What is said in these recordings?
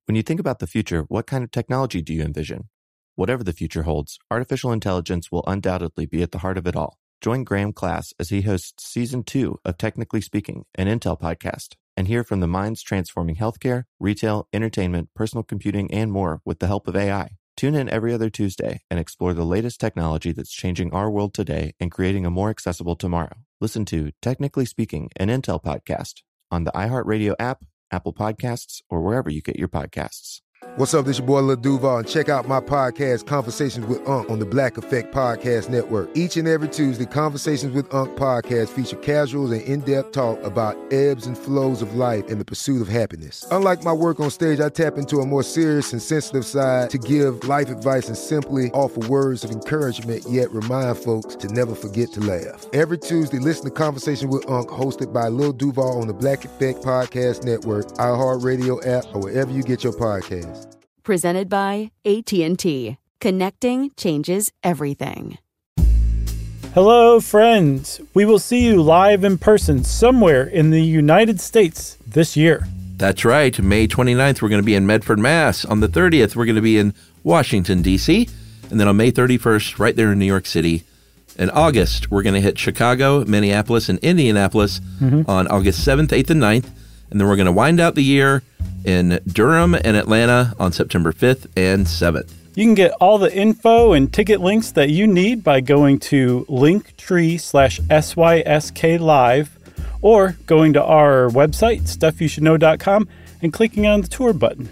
When you think about the future, what kind of technology do you envision? Whatever the future holds, artificial intelligence will undoubtedly be at the heart of it all. Join Graham Class as he hosts Season 2 of Technically Speaking, an Intel podcast, and hear from the minds transforming healthcare, retail, entertainment, personal computing, and more with the help of AI. Tune in every other Tuesday and explore the latest technology that's changing our world today and creating a more accessible tomorrow. Listen to Technically Speaking, an Intel podcast on the iHeartRadio app, Apple Podcasts, or wherever you get your podcasts. What's up, this your boy Lil Duval, and check out my podcast, Conversations with Unc, on the Black Effect Podcast Network. Each and every Tuesday, Conversations with Unc podcast feature casuals and in-depth talk about ebbs and flows of life and the pursuit of happiness. Unlike my work on stage, I tap into a more serious and sensitive side to give life advice and simply offer words of encouragement, yet remind folks to never forget to laugh. Every Tuesday, listen to Conversations with Unc, hosted by Lil Duval on the Black Effect Podcast Network, iHeartRadio app, or wherever you get your podcasts. Presented by AT&T. Connecting changes everything. Hello, friends. We will see you live in person somewhere in the United States this year. That's right. May 29th, we're going to be in Medford, Mass. On the 30th, we're going to be in Washington, D.C. And then on May 31st, right there in New York City. In August, we're going to hit Chicago, Minneapolis, and Indianapolis on August 7th, 8th, and 9th. And then we're going to wind out the year in Durham and Atlanta on September 5th and 7th. You can get all the info and ticket links that you need by going to linktree/SYSK Live or going to our website, stuffyoushouldknow.com, and clicking on the tour button.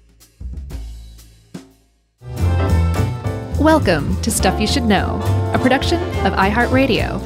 Welcome to Stuff You Should Know, a production of iHeartRadio.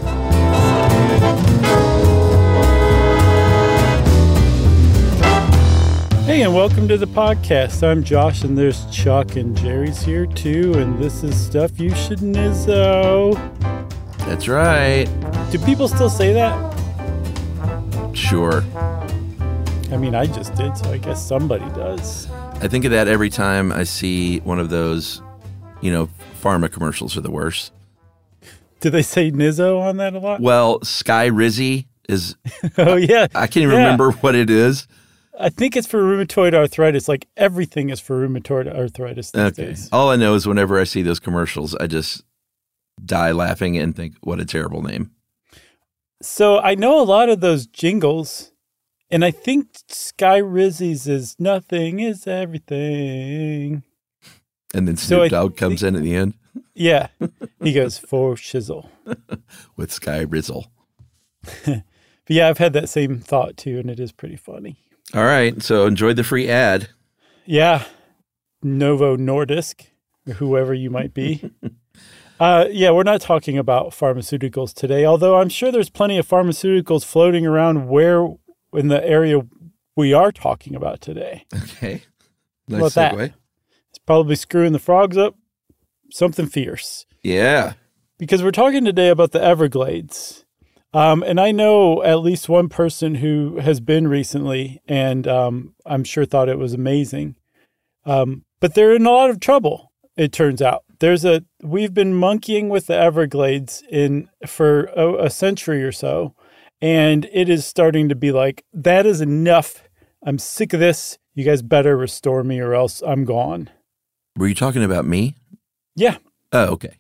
Hey, and welcome to the podcast. I'm Josh, and there's Chuck, and Jerry's here too, and this is Stuff You Should Know. That's right. Do people still say that? Sure. I mean, I just did, so I guess somebody does. I think of that every time I see one of those, pharma commercials are the worst. Do they say Nizzo on that a lot? Well, Sky Rizzy is... Oh, yeah. I can't even remember what it is. I think it's for rheumatoid arthritis. Like everything is for rheumatoid arthritis these days. All I know is whenever I see those commercials, I just die laughing and think, what a terrible name. So I know a lot of those jingles, and I think Sky Rizzy's is nothing is everything. And then Snoop Dogg comes in at the end. Yeah. He goes, for shizzle. With Sky Rizzle. But yeah, I've had that same thought too, and it is pretty funny. All right, so enjoy the free ad. Yeah, Novo Nordisk, or whoever you might be. Yeah, we're not talking about pharmaceuticals today, although I'm sure there's plenty of pharmaceuticals floating around where in the area we are talking about today. Okay, nice segue. That? It's probably screwing the frogs up, something fierce. Yeah. Because we're talking today about the Everglades. And I know at least one person who has been recently, and I'm sure thought it was amazing. But they're in a lot of trouble, it turns out. We've been monkeying with the Everglades for a century or so, and it is starting to be like, that is enough. I'm sick of this. You guys better restore me or else I'm gone. Were you talking about me? Yeah. Oh, okay.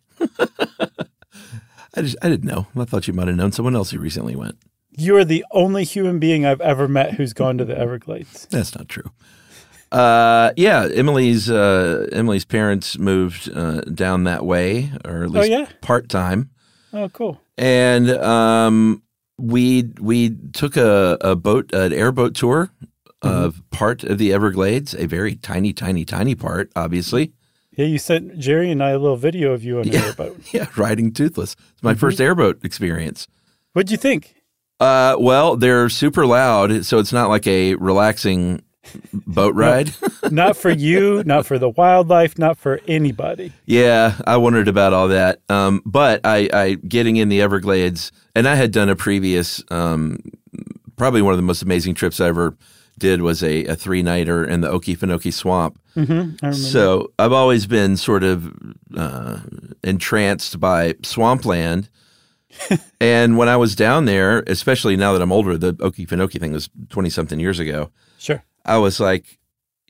I didn't know. I thought you might have known someone else who recently went. You're the only human being I've ever met who's gone to the Everglades. That's not true. Yeah, Emily's parents moved down that way, or at least part-time. Oh, cool. And we took an airboat tour of part of the Everglades, a very tiny, tiny, tiny part, obviously. Yeah, you sent Jerry and I a little video of you on an airboat. Yeah, riding Toothless. It's my first airboat experience. What'd you think? Well, they're super loud, so it's not like a relaxing boat ride. Not for you, not for the wildlife, not for anybody. Yeah, I wondered about all that. But I getting in the Everglades, and I had done a previous, probably one of the most amazing trips I ever did was a 3-nighter in the Okefenokee Swamp. I remember. So I've always been sort of entranced by swampland. And when I was down there, especially now that I'm older, the Okefenokee thing was 20-something years ago. Sure. I was like,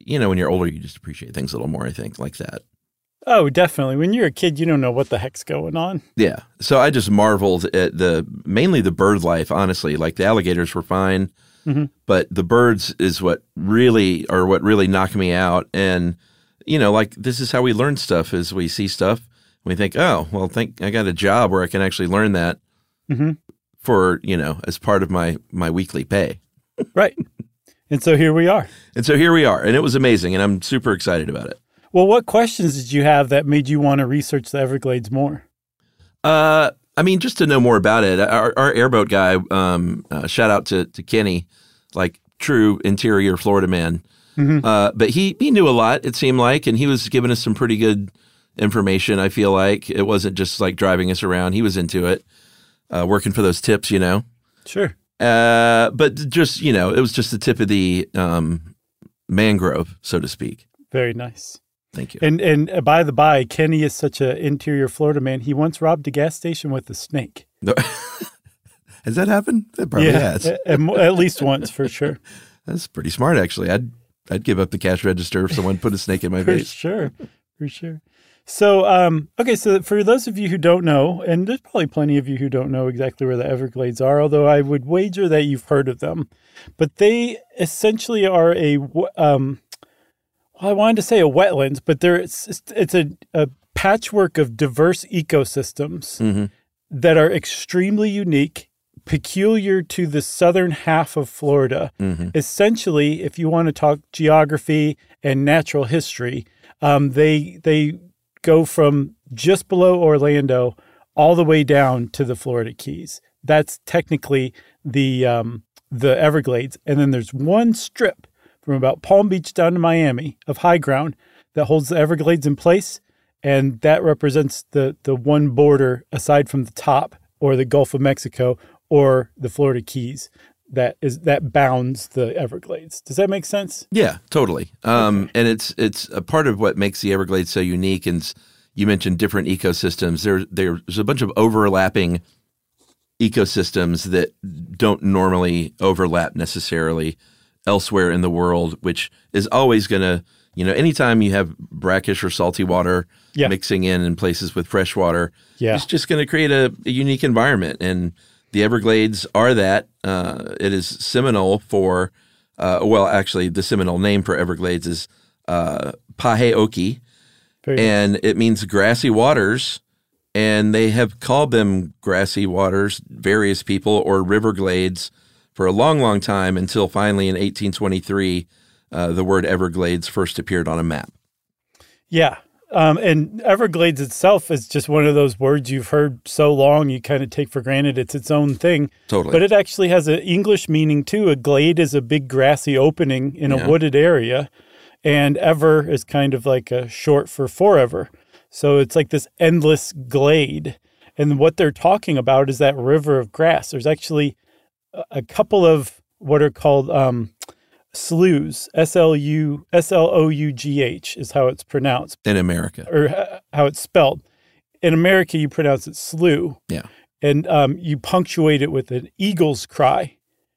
when you're older, you just appreciate things a little more, I think, like that. Oh, definitely. When you're a kid, you don't know what the heck's going on. Yeah. So I just marveled at mainly the bird life, honestly. Like the alligators were fine, but the birds is what really knocked me out. And, like this is how we learn stuff is we see stuff and we think, oh, well, I got a job where I can actually learn that for, as part of my weekly pay. Right. And so here we are. And it was amazing. And I'm super excited about it. Well, what questions did you have that made you want to research the Everglades more? Just to know more about it. Our airboat guy, shout out to Kenny, like true interior Florida man. But he knew a lot, it seemed like, and he was giving us some pretty good information, I feel like. It wasn't just like driving us around. He was into it, working for those tips, Sure. But just, it was just the tip of the mangrove, so to speak. Very nice. Thank you. And by the by, Kenny is such an interior Florida man. He once robbed a gas station with a snake. No. Has that happened? That probably has. At least once, for sure. That's pretty smart, actually. I'd give up the cash register if someone put a snake in my face. For sure. So, so for those of you who don't know, and there's probably plenty of you who don't know exactly where the Everglades are, although I would wager that you've heard of them, but they essentially are I wanted to say a wetlands, but it's a patchwork of diverse ecosystems that are extremely unique, peculiar to the southern half of Florida. Essentially, if you want to talk geography and natural history, they go from just below Orlando all the way down to the Florida Keys. That's technically the Everglades, and then there's one strip from about Palm Beach down to Miami of high ground that holds the Everglades in place, and that represents the one border aside from the top or the Gulf of Mexico or the Florida Keys that bounds the Everglades. Does that make sense? Yeah, totally. And it's a part of what makes the Everglades so unique. And you mentioned different ecosystems. There's a bunch of overlapping ecosystems that don't normally overlap necessarily elsewhere in the world, which is always going to, anytime you have brackish or salty water mixing in places with fresh water, it's just going to create a unique environment. And the Everglades are that. It is Seminole for, actually the Seminole name for Everglades is Paheoki, and it means grassy waters. And they have called them grassy waters, various people, or river glades, for a long, long time until finally in 1823, the word Everglades first appeared on a map. Yeah. And Everglades itself is just one of those words you've heard so long you kind of take for granted it's its own thing. Totally. But it actually has an English meaning too. A glade is a big grassy opening in a wooded area, and ever is kind of like a short for forever. So it's like this endless glade. And what they're talking about is that river of grass. There's actually a couple of what are called sloughs, S-L-O-U-G-H is how it's pronounced. In America. Or how it's spelled. In America, you pronounce it slough. Yeah. And you punctuate it with an eagle's cry.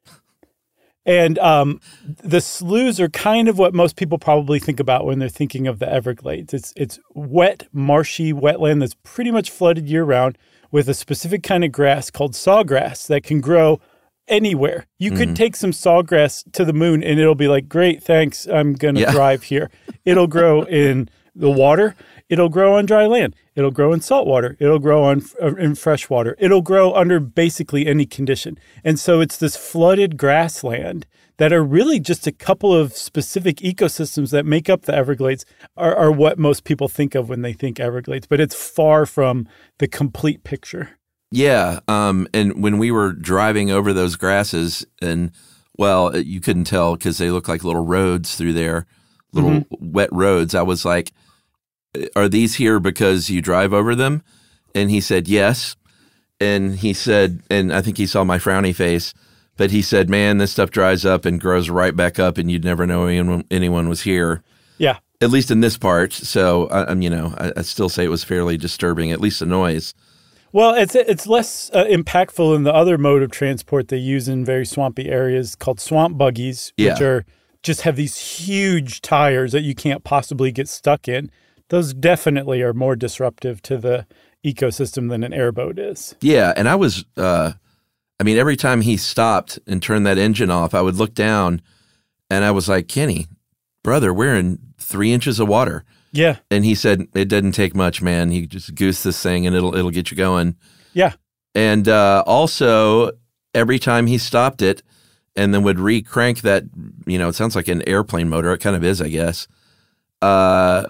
And the sloughs are kind of what most people probably think about when they're thinking of the Everglades. It's wet, marshy wetland that's pretty much flooded year-round with a specific kind of grass called sawgrass that can grow anywhere. You could take some sawgrass to the moon and it'll be like, great, thanks, I'm going to thrive here. It'll grow in the water. It'll grow on dry land. It'll grow in salt water. It'll grow in fresh water. It'll grow under basically any condition. And so it's this flooded grassland that are really just a couple of specific ecosystems that make up the Everglades are what most people think of when they think Everglades. But it's far from the complete picture. Yeah, and when we were driving over those grasses, and well, you couldn't tell because they look like little roads through there, little wet roads. I was like, are these here because you drive over them? And he said, yes. And he said, and I think he saw my frowny face, but he said, man, this stuff dries up and grows right back up and you'd never know anyone was here. Yeah. At least in this part. So, I still say it was fairly disturbing, at least the noise. Well, it's less impactful than the other mode of transport they use in very swampy areas called swamp buggies, which are just have these huge tires that you can't possibly get stuck in. Those definitely are more disruptive to the ecosystem than an airboat is. Yeah, and I was, every time he stopped and turned that engine off, I would look down and I was like, Kenny, brother, we're in 3 inches of water. Yeah. And he said, it doesn't take much, man. You just goose this thing and it'll get you going. Yeah. And also, every time he stopped it and then would re-crank that, it sounds like an airplane motor. It kind of is, I guess. All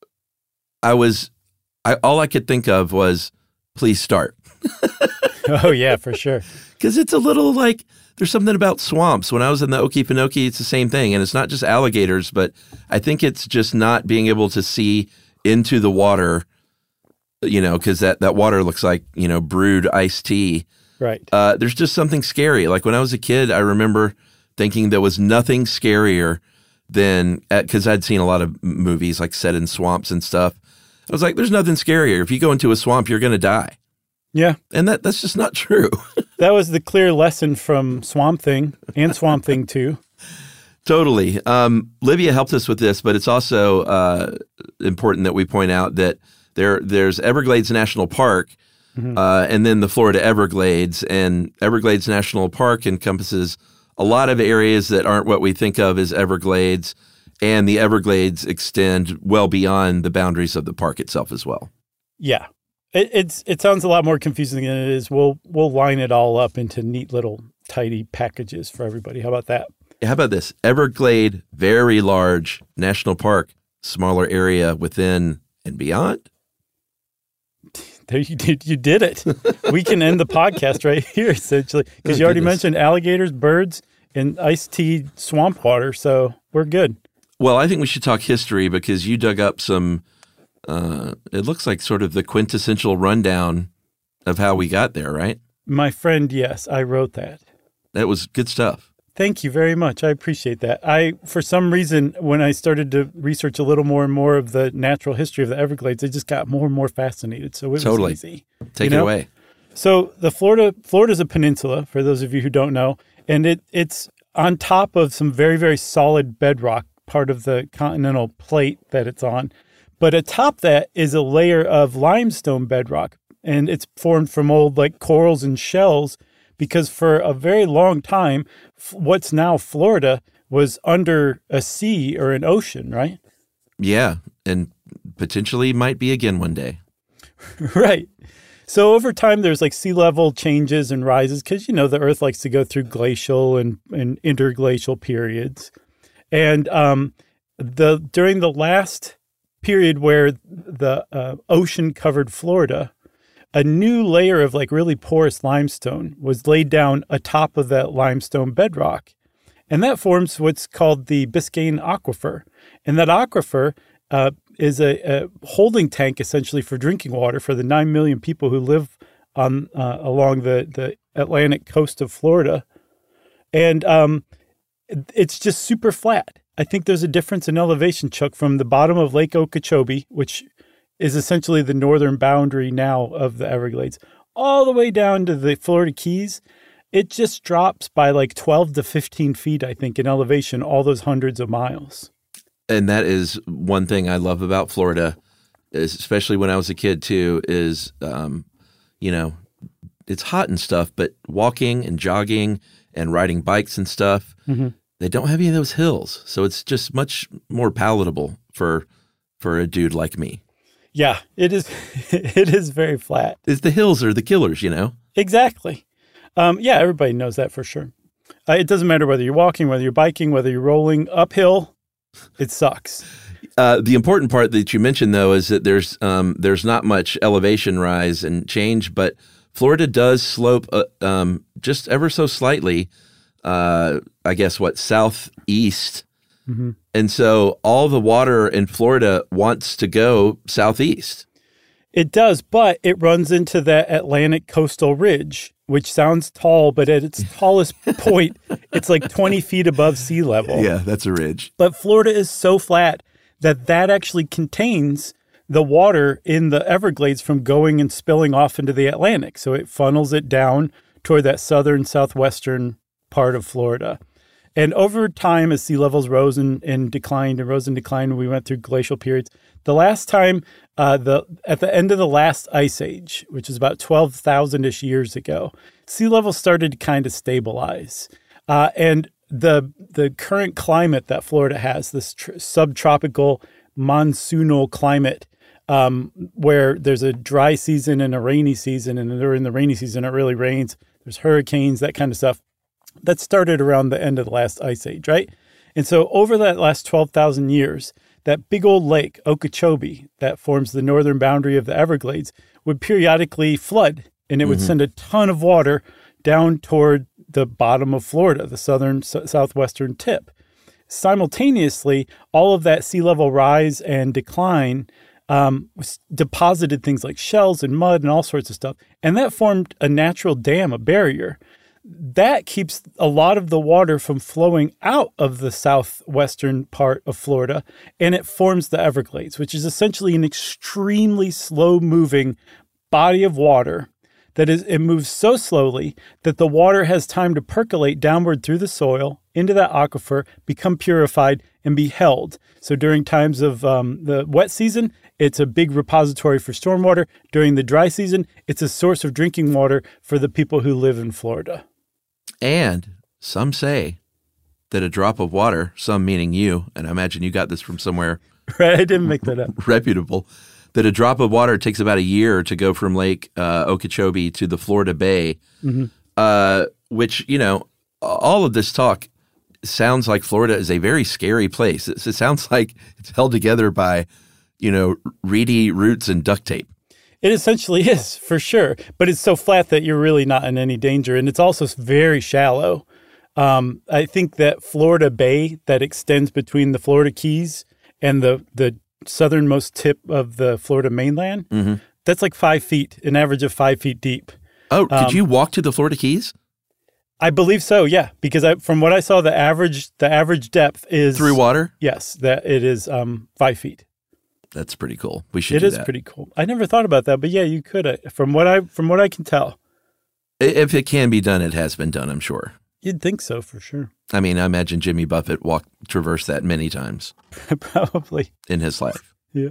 I could think of was, please start. Oh, yeah, for sure. Because it's a little like, there's something about swamps. When I was in the Okefenokee, it's the same thing. And it's not just alligators, but I think it's just not being able to see into the water, because that water looks like, brewed iced tea. Right. There's just something scary. Like when I was a kid, I remember thinking there was nothing scarier than, because I'd seen a lot of movies like set in swamps and stuff. I was like, there's nothing scarier. If you go into a swamp, you're going to die. Yeah. And that's just not true. That was the clear lesson from Swamp Thing and Swamp Thing 2. Totally. Livia helped us with this, but it's also important that we point out that there's Everglades National Park, and then the Florida Everglades. And Everglades National Park encompasses a lot of areas that aren't what we think of as Everglades, and the Everglades extend well beyond the boundaries of the park itself as well. Yeah. It sounds a lot more confusing than it is. We'll line it all up into neat little tidy packages for everybody. How about that? How about this? Everglade, very large national park, smaller area within and beyond. There you did it. We can end the podcast right here, essentially, because you already mentioned alligators, birds, and iced tea swamp water, so we're good. Well, I think we should talk history because you dug up some, it looks like sort of the quintessential rundown of how we got there, right? My friend, yes, I wrote that. That was good stuff. Thank you very much. I appreciate that. For some reason, when I started to research a little more and more of the natural history of the Everglades, I just got more and more fascinated. So it was easy. Take it away. So Florida's a peninsula, for those of you who don't know, and it's on top of some very, very solid bedrock, part of the continental plate that it's on. But atop that is a layer of limestone bedrock, and it's formed from old like corals and shells, because for a very long time, what's now Florida was under a sea or an ocean, right? Yeah, and potentially might be again one day. Right. So over time, there's like sea level changes and rises because, the Earth likes to go through glacial and interglacial periods. And during the last period where the ocean covered Florida, a new layer of like really porous limestone was laid down atop of that limestone bedrock. And that forms what's called the Biscayne Aquifer. And that aquifer is a holding tank essentially for drinking water for the 9 million people who live on along the Atlantic coast of Florida. And it's just super flat. I think there's a difference in elevation, Chuck, from the bottom of Lake Okeechobee, which is essentially the northern boundary now of the Everglades, all the way down to the Florida Keys. It just drops by like 12 to 15 feet, I think, in elevation, all those hundreds of miles. And that is one thing I love about Florida, especially when I was a kid too, is, it's hot and stuff, but walking and jogging and riding bikes and stuff, they don't have any of those hills. So it's just much more palatable for a dude like me. Yeah, it is. It is very flat. It's the hills are the killers, Exactly. Yeah, everybody knows that for sure. It doesn't matter whether you're walking, whether you're biking, whether you're rolling uphill. It sucks. The important part that you mentioned, though, is that there's not much elevation rise and change, but Florida does slope just ever so slightly. I guess southeast. Mm-hmm. And so all the water in Florida wants to go southeast. It does, but it runs into that Atlantic coastal ridge, which sounds tall, but at its tallest point, it's like 20 feet above sea level. Yeah, that's a ridge. But Florida is so flat that actually contains the water in the Everglades from going and spilling off into the Atlantic. So it funnels it down toward that southern, southwestern part of Florida. And over time, as sea levels rose and declined and rose and declined, we went through glacial periods. The last time, at the end of the last ice age, which is about 12,000-ish years ago, sea levels started to kind of stabilize. And the current climate that Florida has, this subtropical monsoonal climate, where there's a dry season and a rainy season, and during the rainy season, it really rains. There's hurricanes, that kind of stuff. That started around the end of the last ice age, right? And so over that last 12,000 years, that big old lake, Okeechobee, that forms the northern boundary of the Everglades, would periodically flood, and it would send a ton of water down toward the bottom of Florida, the southwestern tip. Simultaneously, all of that sea level rise and decline deposited things like shells and mud and all sorts of stuff, and that formed a natural dam, a barrier. That keeps a lot of the water from flowing out of the southwestern part of Florida, and it forms the Everglades, which is essentially an extremely slow-moving body of water it moves so slowly that the water has time to percolate downward through the soil into that aquifer, become purified, and be held. So during times of the wet season, it's a big repository for stormwater. During the dry season, it's a source of drinking water for the people who live in Florida. And some say that a drop of water, some meaning you, and I imagine you got this from somewhere right, I didn't make that up. Reputable, that a drop of water takes about a year to go from Lake Okeechobee to the Florida Bay, which, you know, all of this talk sounds like Florida is a very scary place. It sounds like it's held together by, you know, reedy roots and duct tape. It essentially is, for sure. But it's so flat that you're really not in any danger. And it's also very shallow. I think that Florida Bay that extends between the Florida Keys and the southernmost tip of the Florida mainland, that's like 5 feet, an average of 5 feet deep. Oh, did you walk to the Florida Keys? I believe so, yeah. Because from what I saw, the average depth is... Through water? Yes, that it is 5 feet. That's pretty cool. We should do that. It is pretty cool. I never thought about that, but yeah, you could. From what I can tell. If it can be done, it has been done, I'm sure. You'd think so, for sure. I mean, I imagine Jimmy Buffett traversed that many times. Probably. In his life. Yeah.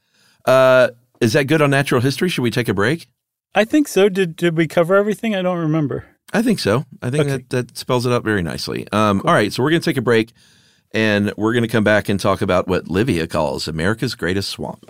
Is that good on natural history? Should we take a break? I think so. Did we cover everything? I don't remember. I think so. I think that spells it out very nicely. All right, so we're going to take a break, and we're going to come back and talk about what Livia calls America's greatest swamp.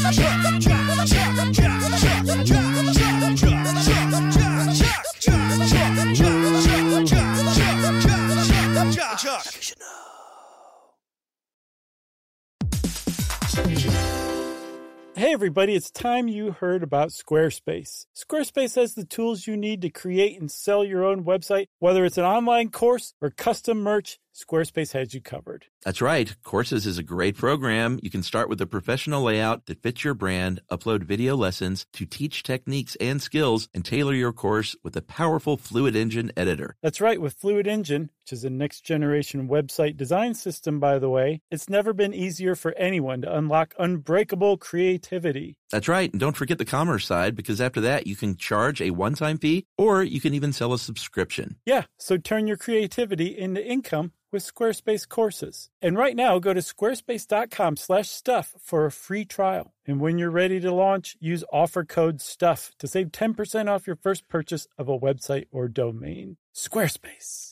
Hey everybody, it's time you heard about Squarespace. Squarespace has the tools you need to create and sell your own website. Whether it's an online course or custom merch, Squarespace has you covered. That's right. Courses is a great program. You can start with a professional layout that fits your brand, upload video lessons to teach techniques and skills, and tailor your course with a powerful Fluid Engine editor. That's right. With Fluid Engine, which is a next-generation website design system, by the way, it's never been easier for anyone to unlock unbreakable creativity. That's right. And don't forget the commerce side, because after that, you can charge a one-time fee, or you can even sell a subscription. Yeah, so turn your creativity into income with Squarespace courses. And right now, go to squarespace.com/stuff for a free trial. And when you're ready to launch, use offer code STUFF to save 10% off your first purchase of a website or domain. Squarespace.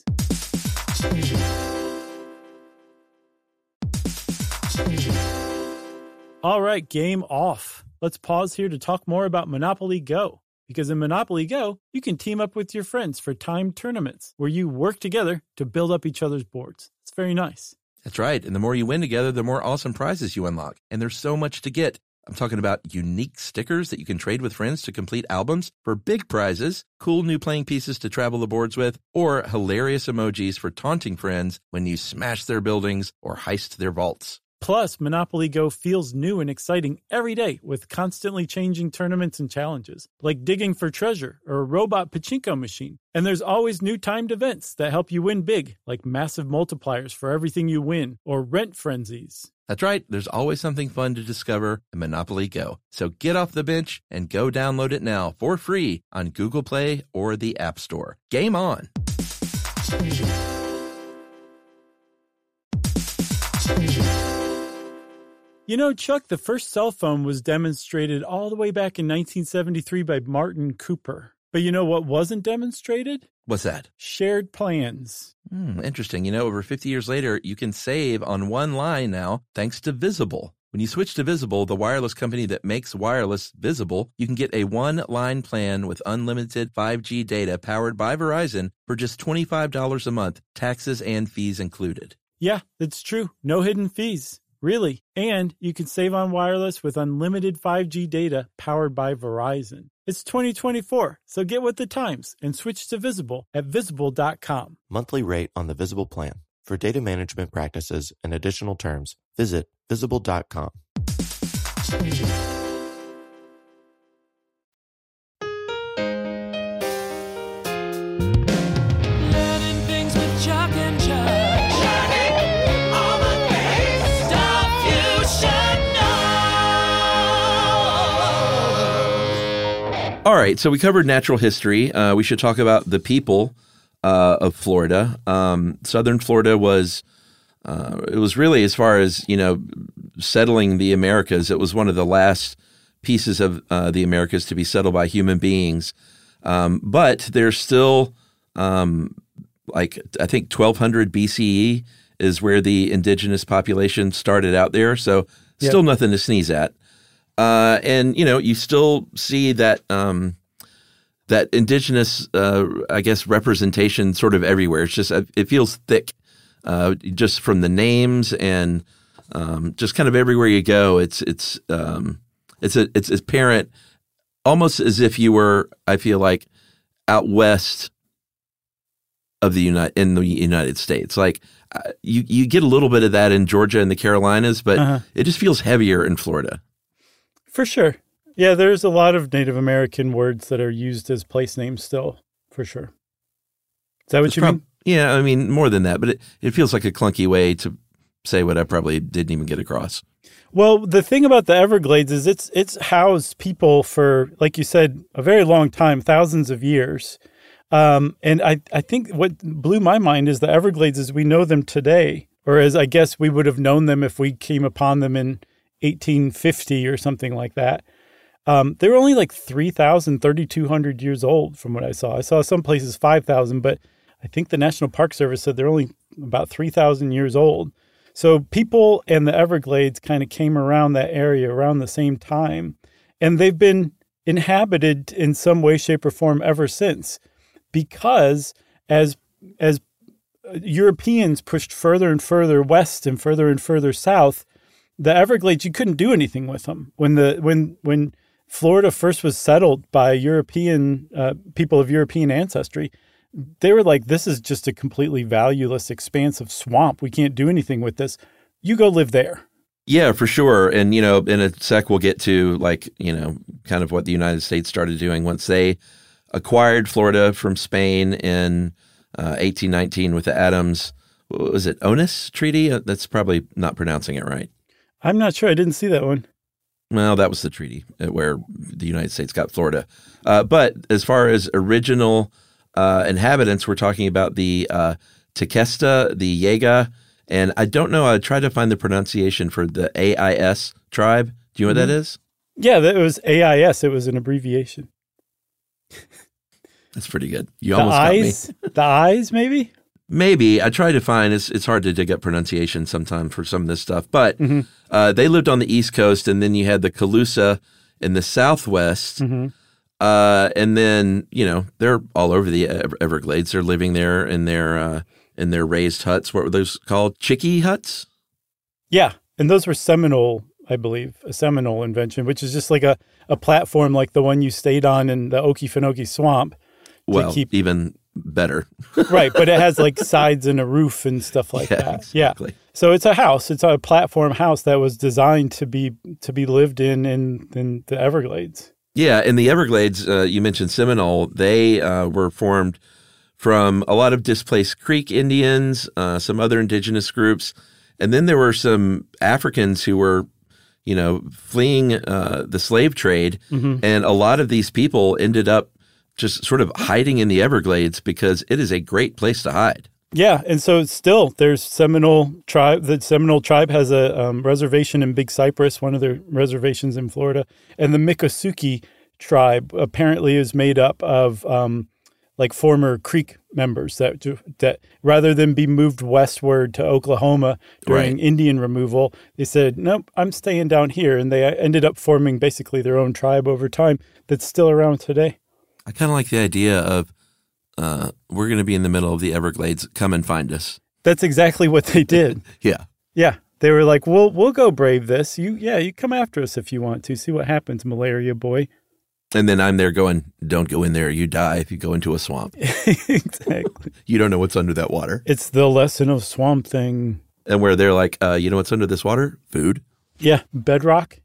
All right, game off. Let's pause here to talk more about Monopoly Go. Because in Monopoly Go, you can team up with your friends for timed tournaments where you work together to build up each other's boards. It's very nice. That's right. And the more you win together, the more awesome prizes you unlock. And there's so much to get. I'm talking about unique stickers that you can trade with friends to complete albums for big prizes, cool new playing pieces to travel the boards with, or hilarious emojis for taunting friends when you smash their buildings or heist their vaults. Plus, Monopoly Go feels new and exciting every day with constantly changing tournaments and challenges, like digging for treasure or a robot pachinko machine. And there's always new timed events that help you win big, like massive multipliers for everything you win or rent frenzies. That's right. There's always something fun to discover in Monopoly Go. So get off the bench and go download it now for free on Google Play or the App Store. Game on! You know, Chuck, the first cell phone was demonstrated all the way back in 1973 by Martin Cooper. But you know what wasn't demonstrated? What's that? Shared plans. Interesting. You know, over 50 years later, you can save on one line now thanks to Visible. When you switch to Visible, the wireless company that makes wireless visible, you can get a one-line plan with unlimited 5G data powered by Verizon for just $25 a month, taxes and fees included. Yeah, that's true. No hidden fees. Really. And you can save on wireless with unlimited 5G data powered by Verizon. It's 2024, so get with the times and switch to Visible at Visible.com. Monthly rate on the Visible plan. For data management practices and additional terms, visit Visible.com. Learning things with Chuck and Chuck. Learning all the things, stuff you should know. All right, so we covered natural history. We should talk about the people of Florida. Southern Florida was it was really, as far as, you know, settling the Americas, it was one of the last pieces of the Americas to be settled by human beings. But there's still, like, I think 1200 BCE is where the indigenous population started out there. So still nothing to sneeze at. And, you know, you still see that that indigenous, I guess, representation sort of everywhere. It's just, it feels thick. Just from the names and just kind of everywhere you go, it's apparent, almost as if you were, I feel like, out west of the United States. Like you get a little bit of that in Georgia and the Carolinas, but it just feels heavier in Florida. For sure. Yeah, there's a lot of Native American words that are used as place names still, for sure. Is that what you mean? Yeah, I mean, more than that, but it feels like a clunky way to say what I probably didn't even get across. Well, the thing about the Everglades is it's housed people for, like you said, a very long time, thousands of years. And I think what blew my mind is the Everglades as we know them today, or as I guess we would have known them if we came upon them in 1850 or something like that. They were only like 3,000, 3,200 years old from what I saw. I saw some places 5,000, but I think the National Park Service said they're only about 3,000 years old. So people and the Everglades kind of came around that area around the same time. And they've been inhabited in some way, shape, or form ever since. Because as Europeans pushed further and further west and further south, the Everglades, you couldn't do anything with them. When Florida first was settled by European people of European ancestry, they were like, this is just a completely valueless expanse of swamp. We can't do anything with this. You go live there. Yeah, for sure. And, you know, in a sec, we'll get to, like, you know, kind of what the United States started doing once they acquired Florida from Spain in 1819 with the Adams, what was it, Onis Treaty? That's probably not pronouncing it right. I'm not sure. I didn't see that one. Well, that was the treaty where the United States got Florida. But as far as original inhabitants, we're talking about the Tequesta, the Yega, and I don't know. I tried to find the pronunciation for the AIS tribe. Do you know what that is? Yeah, that was AIS. It was an abbreviation. That's pretty good. You almost got me. The eyes, maybe? Maybe. I try to find, it's hard to dig up pronunciation sometimes for some of this stuff, but they lived on the East Coast, and then you had the Calusa in the Southwest. And then, you know, they're all over the Everglades. They're living there in their raised huts. What were those called? Chickee huts? Yeah. And those were Seminole, I believe, a Seminole invention, which is just like a platform like the one you stayed on in the Okefenokee Swamp. Well, even better. Right. But it has like sides and a roof and stuff like that. Exactly. Yeah. So it's a house. It's a platform house that was designed to be lived in the Everglades. Yeah, in the Everglades, you mentioned Seminole. They were formed from a lot of displaced Creek Indians, some other indigenous groups, and then there were some Africans who were, you know, fleeing the slave trade, and a lot of these people ended up just sort of hiding in the Everglades because it is a great place to hide. Yeah, and so still there's Seminole tribe. The Seminole tribe has a reservation in Big Cypress, one of their reservations in Florida, and the Miccosukee tribe apparently is made up of like former Creek members that rather than be moved westward to Oklahoma during Right. Indian removal, they said, nope, I'm staying down here. And they ended up forming basically their own tribe over time that's still around today. I kind of like the idea of we're going to be in the middle of the Everglades. Come and find us. That's exactly what they did. Yeah. Yeah. They were like, we'll go brave this. You come after us if you want to. See what happens, malaria boy. And then I'm there going, don't go in there. You die if you go into a swamp. Exactly. You don't know what's under that water. It's the lesson of Swamp Thing. And where they're like, you know what's under this water? Food. Yeah. Bedrock.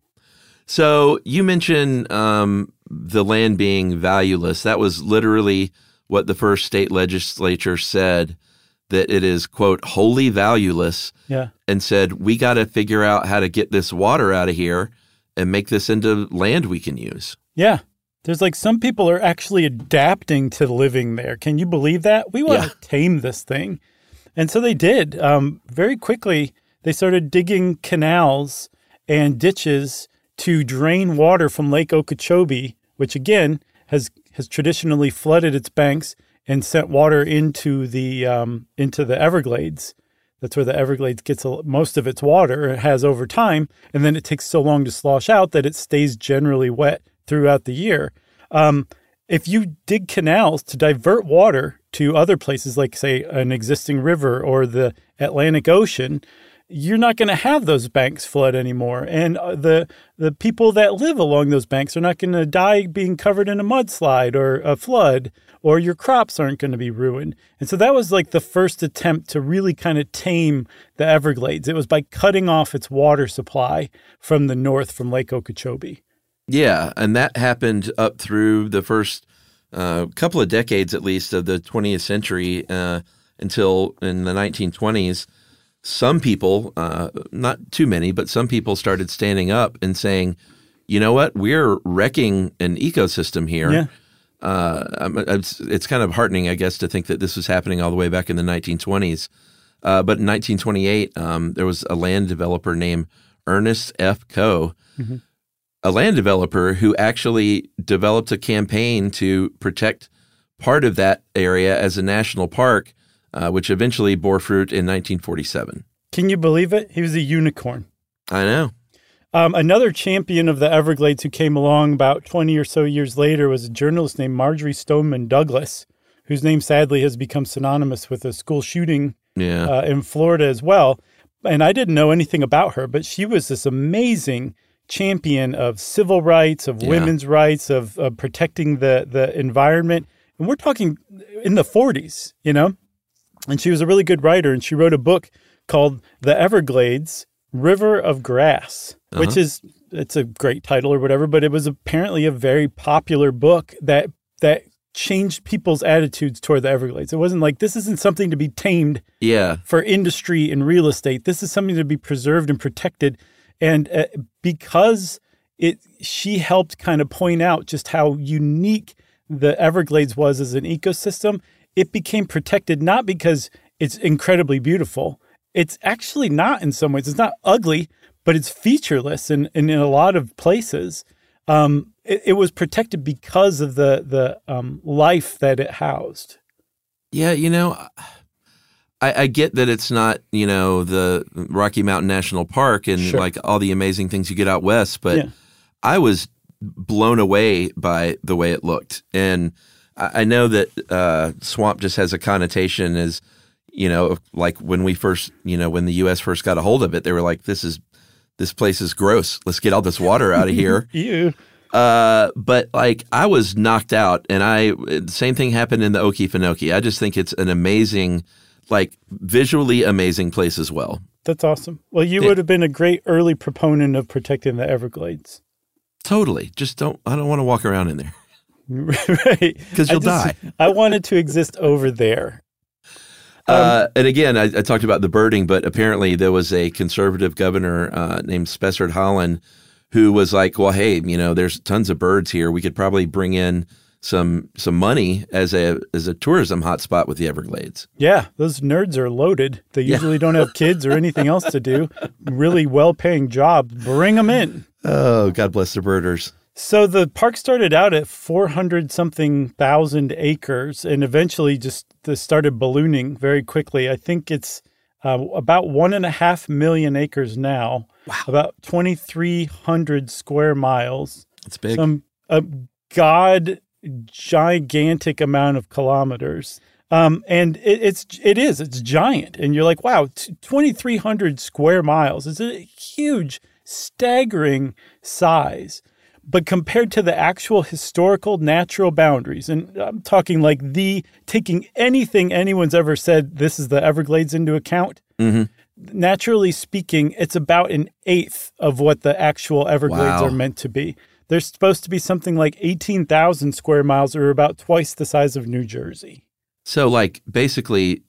So you mentioned the land being valueless. That was literally what the first state legislature said, that it is, quote, wholly valueless, Yeah. and said, we got to figure out how to get this water out of here and make this into land we can use. Yeah. There's like some people are actually adapting to living there. Can you believe that? We want to tame this thing. And so they did. Very quickly, they started digging canals and ditches to drain water from Lake Okeechobee, which again has traditionally flooded its banks and sent water into the Everglades. That's where the Everglades gets most of its water. It has over time, and then it takes so long to slosh out that it stays generally wet throughout the year. If you dig canals to divert water to other places, like, say, an existing river or the Atlantic Ocean, you're not going to have those banks flood anymore. And the people that live along those banks are not going to die being covered in a mudslide or a flood, or your crops aren't going to be ruined. And so that was like the first attempt to really kind of tame the Everglades. It was by cutting off its water supply from the north, from Lake Okeechobee. Yeah, and that happened up through the first couple of decades, at least, of the 20th century until in the 1920s. Some people, not too many, but some people started standing up and saying, you know what, we're wrecking an ecosystem here. Yeah. It's kind of heartening, I guess, to think that this was happening all the way back in the 1920s. But in 1928, there was a land developer named Ernest F. Coe, a land developer who actually developed a campaign to protect part of that area as a national park, which eventually bore fruit in 1947. Can you believe it? He was a unicorn. I know. Another champion of the Everglades who came along about 20 or so years later was a journalist named Marjorie Stoneman Douglas, whose name sadly has become synonymous with a school shooting in Florida as well. And I didn't know anything about her, but she was this amazing champion of civil rights, of women's rights, of protecting the environment. And we're talking in the 40s, you know? And she was a really good writer, and she wrote a book called The Everglades, River of Grass, which it's a great title or whatever, but it was apparently a very popular book that changed people's attitudes toward the Everglades. It wasn't like, this isn't something to be tamed for industry and real estate. This is something to be preserved and protected. And because she helped kind of point out just how unique the Everglades was as an ecosystem, it became protected not because it's incredibly beautiful. It's actually not in some ways. It's not ugly, but it's featureless in a lot of places. It was protected because of the life that it housed. Yeah, you know, I get that it's not, you know, the Rocky Mountain National Park and like all the amazing things you get out west, but I was blown away by the way it looked. And I know that swamp just has a connotation as, you know, like when we first, you know, when the U.S. first got a hold of it, they were like, this place is gross. Let's get all this water out of here. Ew. But like I was knocked out, and the same thing happened in the Okefenokee. I just think it's an amazing, like visually amazing place as well. That's awesome. Well, you would have been a great early proponent of protecting the Everglades. Totally. I don't want to walk around in there. Right. Because you'll die. I wanted to exist over there. And again, I talked about the birding, but apparently there was a conservative governor named Spessard Holland who was like, well, hey, you know, there's tons of birds here. We could probably bring in some money as a tourism hotspot with the Everglades. Yeah, those nerds are loaded. They usually don't have kids or anything else to do. Really well-paying jobs. Bring them in. Oh, God bless the birders. So the park started out at 400-something thousand acres and eventually just started ballooning very quickly. I think it's about 1.5 million acres now. Wow. About 2,300 square miles. That's big. Gigantic amount of kilometers. And it's giant. And you're like, wow, 2,300 square miles is a huge, staggering size. But compared to the actual historical natural boundaries, and I'm talking like taking anything anyone's ever said, this is the Everglades into account, naturally speaking, it's about 1/8 of what the actual Everglades are meant to be. They're supposed to be something like 18,000 square miles, or about twice the size of New Jersey. So, like, basically,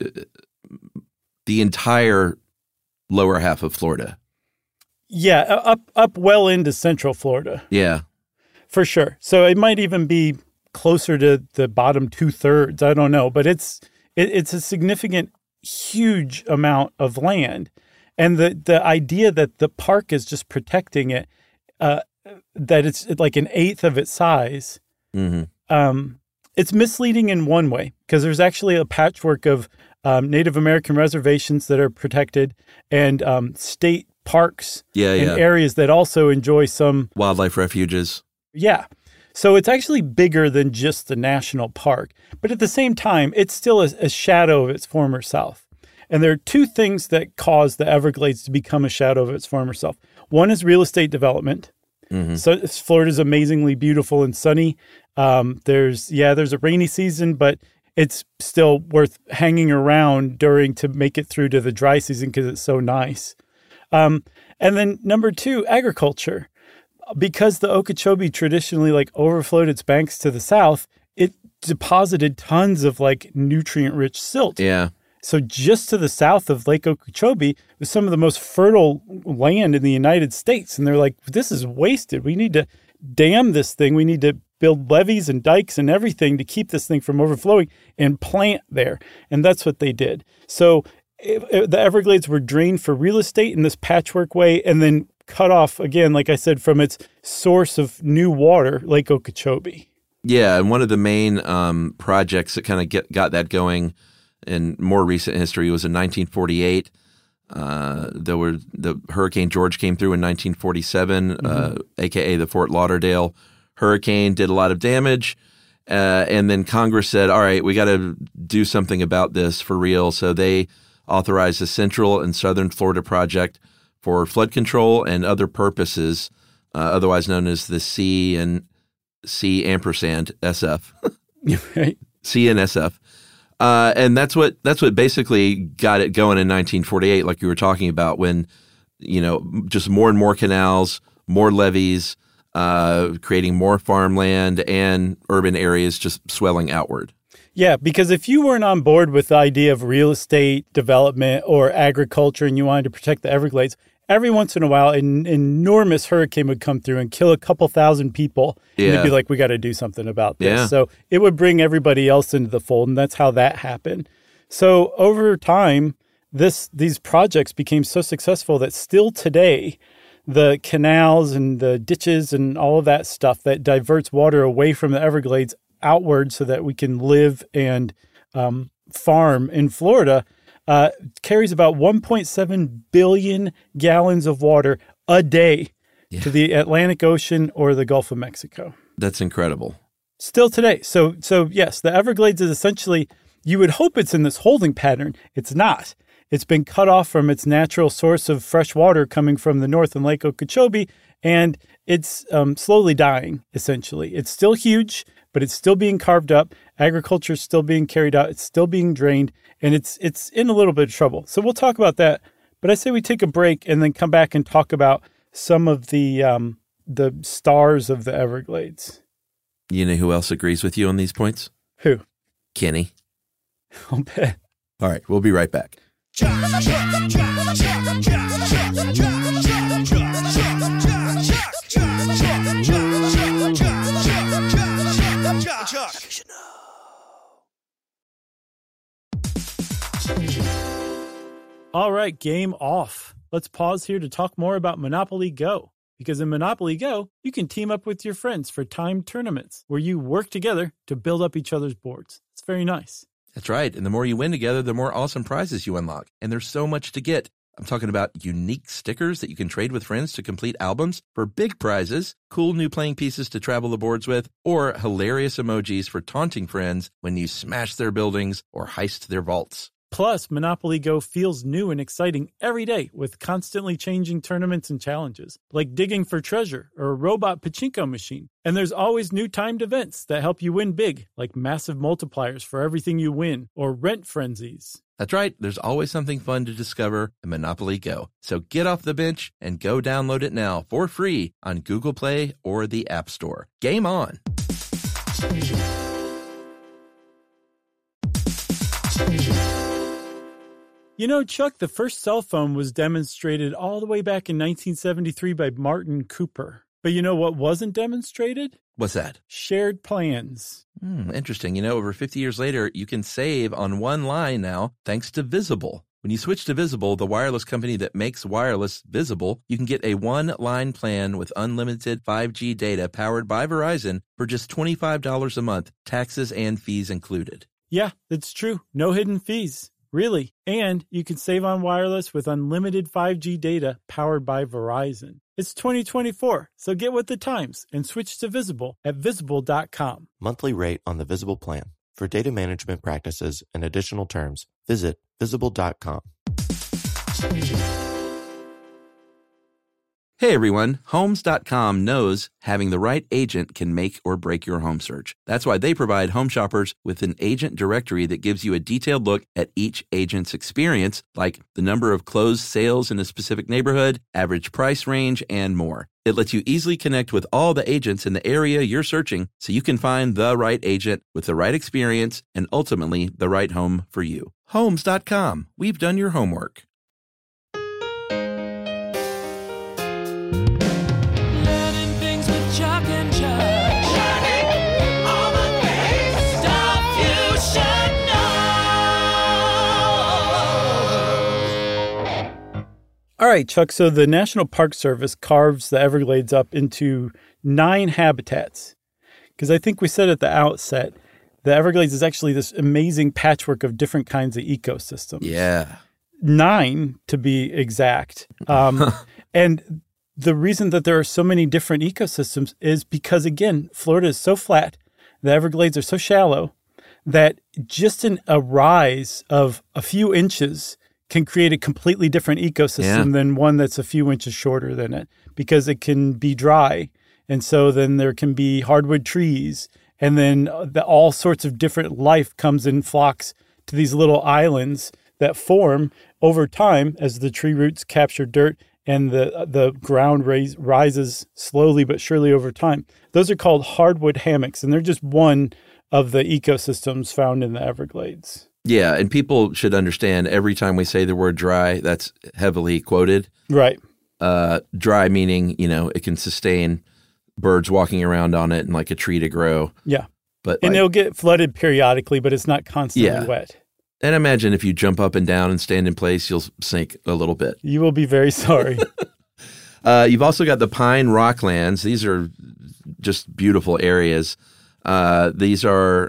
the entire lower half of Florida. Yeah, up well into central Florida. Yeah. For sure. So it might even be closer to the bottom 2/3. I don't know. But it's a significant, huge amount of land. And the idea that the park is just protecting it, that it's like 1/8 of its size, it's misleading in one way, because there's actually a patchwork of Native American reservations that are protected and state parks and areas that also enjoy some wildlife refuges. Yeah. So it's actually bigger than just the national park. But at the same time, it's still a shadow of its former self. And there are two things that cause the Everglades to become a shadow of its former self. One is real estate development. So Florida's amazingly beautiful and sunny. There's a rainy season, but it's still worth hanging around to make it through to the dry season because it's so nice. And then number two, agriculture. Because the Okeechobee traditionally overflowed its banks to the south, it deposited tons of nutrient-rich silt. Yeah. So just to the south of Lake Okeechobee was some of the most fertile land in the United States. And they're like, this is wasted. We need to dam this thing. We need to build levees and dikes and everything to keep this thing from overflowing and plant there. And that's what they did. So the Everglades were drained for real estate in this patchwork way and then cut off, again, like I said, from its source of new water, Lake Okeechobee. Yeah, and one of the main projects that kind of got that going in more recent history was in 1948. The Hurricane George came through in 1947, a.k.a. the Fort Lauderdale hurricane, did a lot of damage. And then Congress said, all right, we got to do something about this for real. So they authorized the Central and Southern Florida Project for flood control and other purposes, otherwise known as the C&SF. Right. CNSF. And that's what basically got it going in 1948, like you were talking about, when, just more and more canals, more levees, creating more farmland and urban areas just swelling outward. Yeah, because if you weren't on board with the idea of real estate development or agriculture and you wanted to protect the Everglades, every once in a while, an enormous hurricane would come through and kill a couple thousand people. Yeah. And it'd be like, we got to do something about this. Yeah. So it would bring everybody else into the fold, and that's how that happened. So over time, these projects became so successful that still today, the canals and the ditches and all of that stuff that diverts water away from the Everglades outward so that we can live and farm in Florida carries about 1.7 billion gallons of water a day to the Atlantic Ocean or the Gulf of Mexico. That's incredible. Still today. So yes, the Everglades is essentially, you would hope it's in this holding pattern. It's not. It's been cut off from its natural source of fresh water coming from the north in Lake Okeechobee, and it's slowly dying, essentially. It's still huge, but it's still being carved up. Agriculture is still being carried out. It's still being drained, and it's in a little bit of trouble. So we'll talk about that. But I say we take a break and then come back and talk about some of the stars of the Everglades. You know who else agrees with you on these points? Who? Kenny. I'll bet. All right, we'll be right back. All right, game off. Let's pause here to talk more about Monopoly Go. Because in Monopoly Go, you can team up with your friends for timed tournaments where you work together to build up each other's boards. It's very nice. That's right. And the more you win together, the more awesome prizes you unlock. And there's so much to get. I'm talking about unique stickers that you can trade with friends to complete albums for big prizes, cool new playing pieces to travel the boards with, or hilarious emojis for taunting friends when you smash their buildings or heist their vaults. Plus, Monopoly Go feels new and exciting every day with constantly changing tournaments and challenges, like digging for treasure or a robot pachinko machine. And there's always new timed events that help you win big, like massive multipliers for everything you win or rent frenzies. That's right. There's always something fun to discover in Monopoly Go. So get off the bench and go download it now for free on Google Play or the App Store. Game on! You know, Chuck, the first cell phone was demonstrated all the way back in 1973 by Martin Cooper. But you know what wasn't demonstrated? What's that? Shared plans. Interesting. You know, over 50 years later, you can save on one line now thanks to Visible. When you switch to Visible, the wireless company that makes wireless visible, you can get a one-line plan with unlimited 5G data powered by Verizon for just $25 a month, taxes and fees included. Yeah, that's true. No hidden fees. Really. And you can save on wireless with unlimited 5G data powered by Verizon. It's 2024, so get with the times and switch to Visible at Visible.com. Monthly rate on the Visible plan. For data management practices and additional terms, visit Visible.com. Hey everyone, Homes.com knows having the right agent can make or break your home search. That's why they provide home shoppers with an agent directory that gives you a detailed look at each agent's experience, like the number of closed sales in a specific neighborhood, average price range, and more. It lets you easily connect with all the agents in the area you're searching so you can find the right agent with the right experience and ultimately the right home for you. Homes.com. We've done your homework. Learning things with Chuck and Chuck. Learning all the things, stuff you should know. All right, Chuck, so the National Park Service carves the Everglades up into 9 habitats. Because I think we said at the outset, the Everglades is actually this amazing patchwork of different kinds of ecosystems. Yeah. 9, to be exact. And the reason that there are so many different ecosystems is because, again, Florida is so flat, the Everglades are so shallow, that just a rise of a few inches can create a completely different ecosystem than one that's a few inches shorter than it, because it can be dry. And so then there can be hardwood trees, and then all sorts of different life comes in flocks to these little islands that form over time as the tree roots capture dirt and the ground rises slowly but surely over time. Those are called hardwood hammocks, and they're just one of the ecosystems found in the Everglades. Yeah, and people should understand every time we say the word dry, that's heavily quoted. Right. Dry meaning, it can sustain birds walking around on it and like a tree to grow. Yeah. But it'll get flooded periodically, but it's not constantly wet. And imagine if you jump up and down and stand in place, you'll sink a little bit. You will be very sorry. You've also got the Pine Rocklands. These are just beautiful areas. These are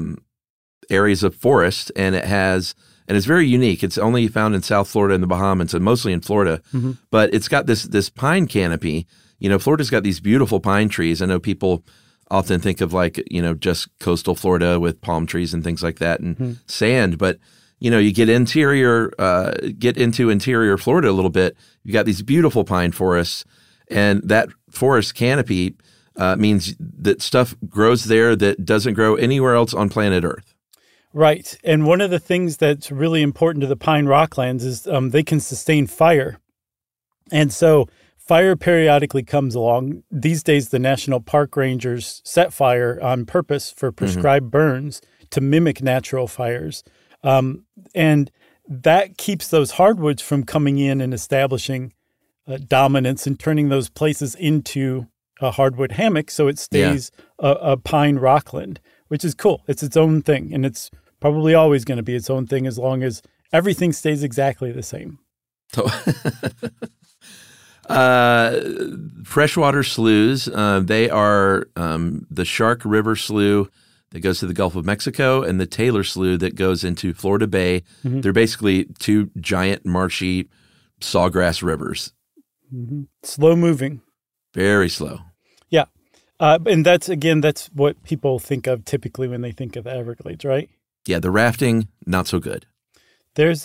areas of forest, and it's very unique. It's only found in South Florida and the Bahamas, and mostly in Florida. Mm-hmm. But it's got this pine canopy. Florida's got these beautiful pine trees. I know people often think of just coastal Florida with palm trees and things like that and sand. But, you get into interior Florida a little bit. You got these beautiful pine forests, and that forest canopy means that stuff grows there that doesn't grow anywhere else on planet Earth. Right. And one of the things that's really important to the Pine Rocklands is they can sustain fire. And so fire periodically comes along. These days, the National Park Rangers set fire on purpose for prescribed burns to mimic natural fires. And that keeps those hardwoods from coming in and establishing dominance and turning those places into a hardwood hammock. So it stays a pine rockland, which is cool. It's its own thing. And it's probably always going to be its own thing as long as Everything stays exactly the same. So, freshwater sloughs, they are the Shark River Slough that goes to the Gulf of Mexico and the Taylor Slough that goes into Florida Bay. Mm-hmm. They're basically two giant marshy sawgrass rivers. Mm-hmm. Slow moving. Very slow. Yeah. And that's what people think of typically when they think of the Everglades, right? Yeah, the rafting, not so good. There's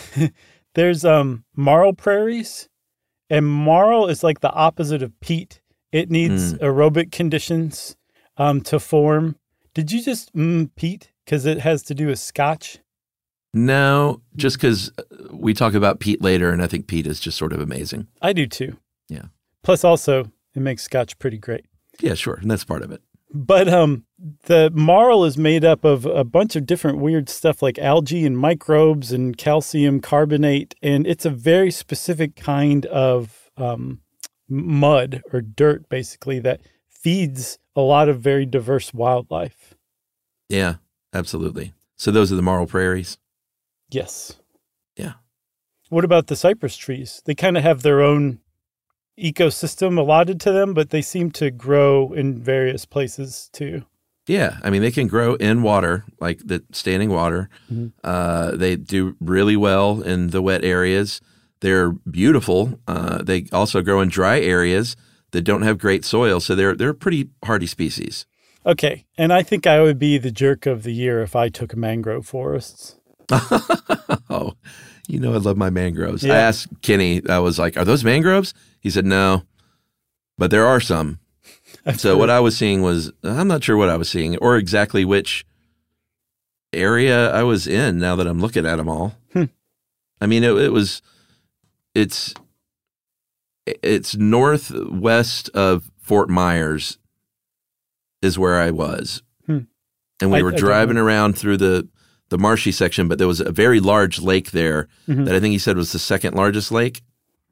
marl prairies, and marl is like the opposite of peat. It needs aerobic conditions to form. Did you just peat because it has to do with Scotch? No, just because we talk about peat later, and I think peat is just sort of amazing. I do too. Yeah. Plus, also, it makes Scotch pretty great. Yeah, sure, and that's part of it. But the marl is made up of a bunch of different weird stuff like algae and microbes and calcium carbonate, and it's a very specific kind of mud or dirt, basically, that feeds a lot of very diverse wildlife. Yeah, absolutely. So those are the marl prairies? Yes. Yeah. What about the cypress trees? They kind of have their own ecosystem allotted to them, but they seem to grow in various places too. Yeah, I mean, they can grow in water, like the standing water. Mm-hmm. They do really well in the wet areas. They're beautiful. They also grow in dry areas that don't have great soil, so they're a pretty hardy species. Okay, and I think I would be the jerk of the year if I took mangrove forests. Oh, you know I love my mangroves. Yeah. I asked Kenny, I was like, are those mangroves? He said, no, but there are some. So what I was seeing was, I'm not sure what I was seeing or exactly which area I was in now that I'm looking at them all. I mean, it's northwest of Fort Myers is where I was. And we were driving around through the marshy section, but there was a very large lake there that I think he said was the second largest lake.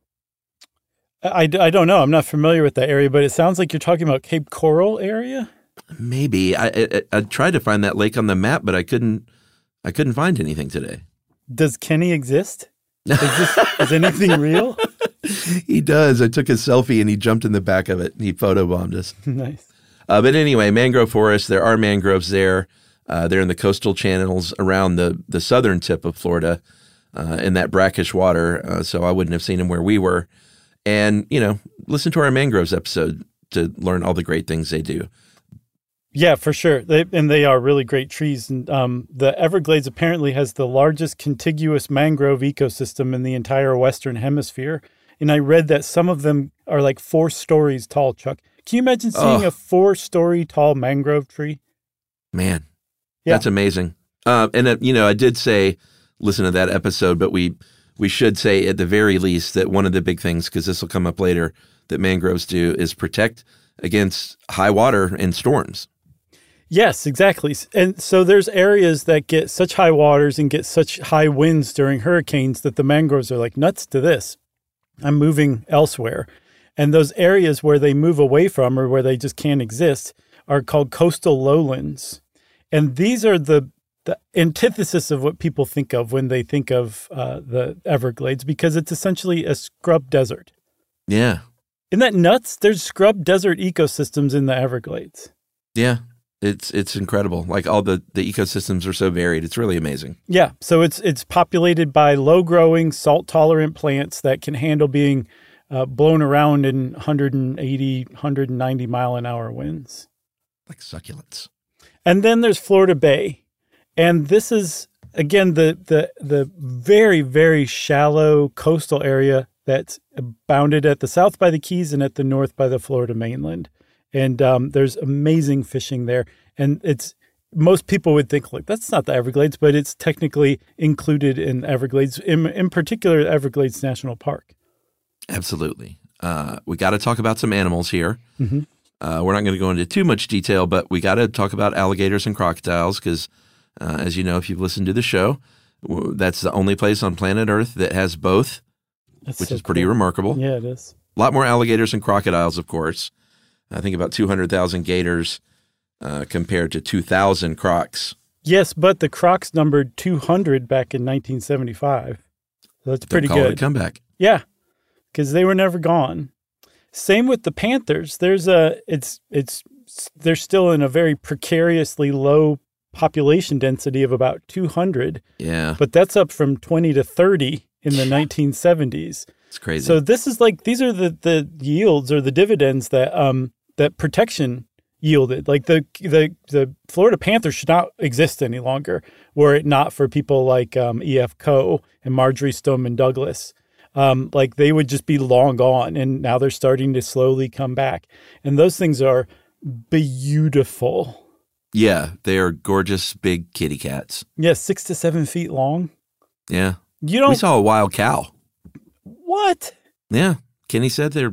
I don't know. I'm not familiar with that area, but it sounds like you're talking about Cape Coral area. Maybe. I tried to find that lake on the map, but I couldn't find anything today. Does Kenny exist? Is anything real? He does. I took a selfie and he jumped in the back of it and he photobombed us. Nice. But anyway, mangrove forests, there are mangroves there. They're in the coastal channels around the southern tip of Florida in that brackish water. So I wouldn't have seen them where we were. And, listen to our mangroves episode to learn all the great things they do. Yeah, for sure. They are really great trees. And the Everglades apparently has the largest contiguous mangrove ecosystem in the entire Western Hemisphere. And I read that some of them are like 4 stories tall, Chuck. Can you imagine seeing a 4-story tall mangrove tree? Man, that's amazing. And, I did say, listen to that episode, but we should say at the very least that one of the big things, because this will come up later, that mangroves do is protect against high water and storms. Yes, exactly. And so there's areas that get such high waters and get such high winds during hurricanes that the mangroves are like, nuts to this. I'm moving elsewhere. And those areas where they move away from or where they just can't exist are called coastal lowlands. And these are the antithesis of what people think of when they think of the Everglades, because it's essentially a scrub desert. Yeah. Isn't that nuts? There's scrub desert ecosystems in the Everglades. Yeah. It's incredible. Like all the ecosystems are so varied. It's really amazing. Yeah. So it's populated by low-growing, salt-tolerant plants that can handle being blown around in 180, 190 mile-an-hour winds. Like succulents. And then there's Florida Bay. And this is, again, the very, very shallow coastal area that's bounded at the south by the Keys and at the north by the Florida mainland. And there's amazing fishing there. And most people would think, like, that's not the Everglades, but it's technically included in Everglades, in particular, Everglades National Park. Absolutely. We got to talk about some animals here. Mm-hmm. We're not going to go into too much detail, but we got to talk about alligators and crocodiles because as you know, if you've listened to the show, that's the only place on planet Earth that has both, which is pretty remarkable. Yeah, it is. A lot more alligators and crocodiles, of course. I think about 200,000 gators compared to 2,000 crocs. Yes, but the Crocs numbered 200 back in 1975. So that's pretty Don't call it a good. comeback. Yeah, because they were never gone. Same with the Panthers. They're still in a very precariously low population density of about 200, Yeah, but that's up from 20 to 30 in the 1970s. it's crazy. So this is like, these are the yields or the dividends that that protection yielded. Like the Florida Panthers should not exist any longer were it not for people like E.F. Coe and Marjorie Stoneman Douglas. Like they would just be long gone, and now they're starting to slowly come back. And those things are beautiful. yeah, they are gorgeous big kitty cats. Yeah, 6 to 7 feet long. Yeah. You don't. We saw a wild cow. What? Yeah. Kenny said they're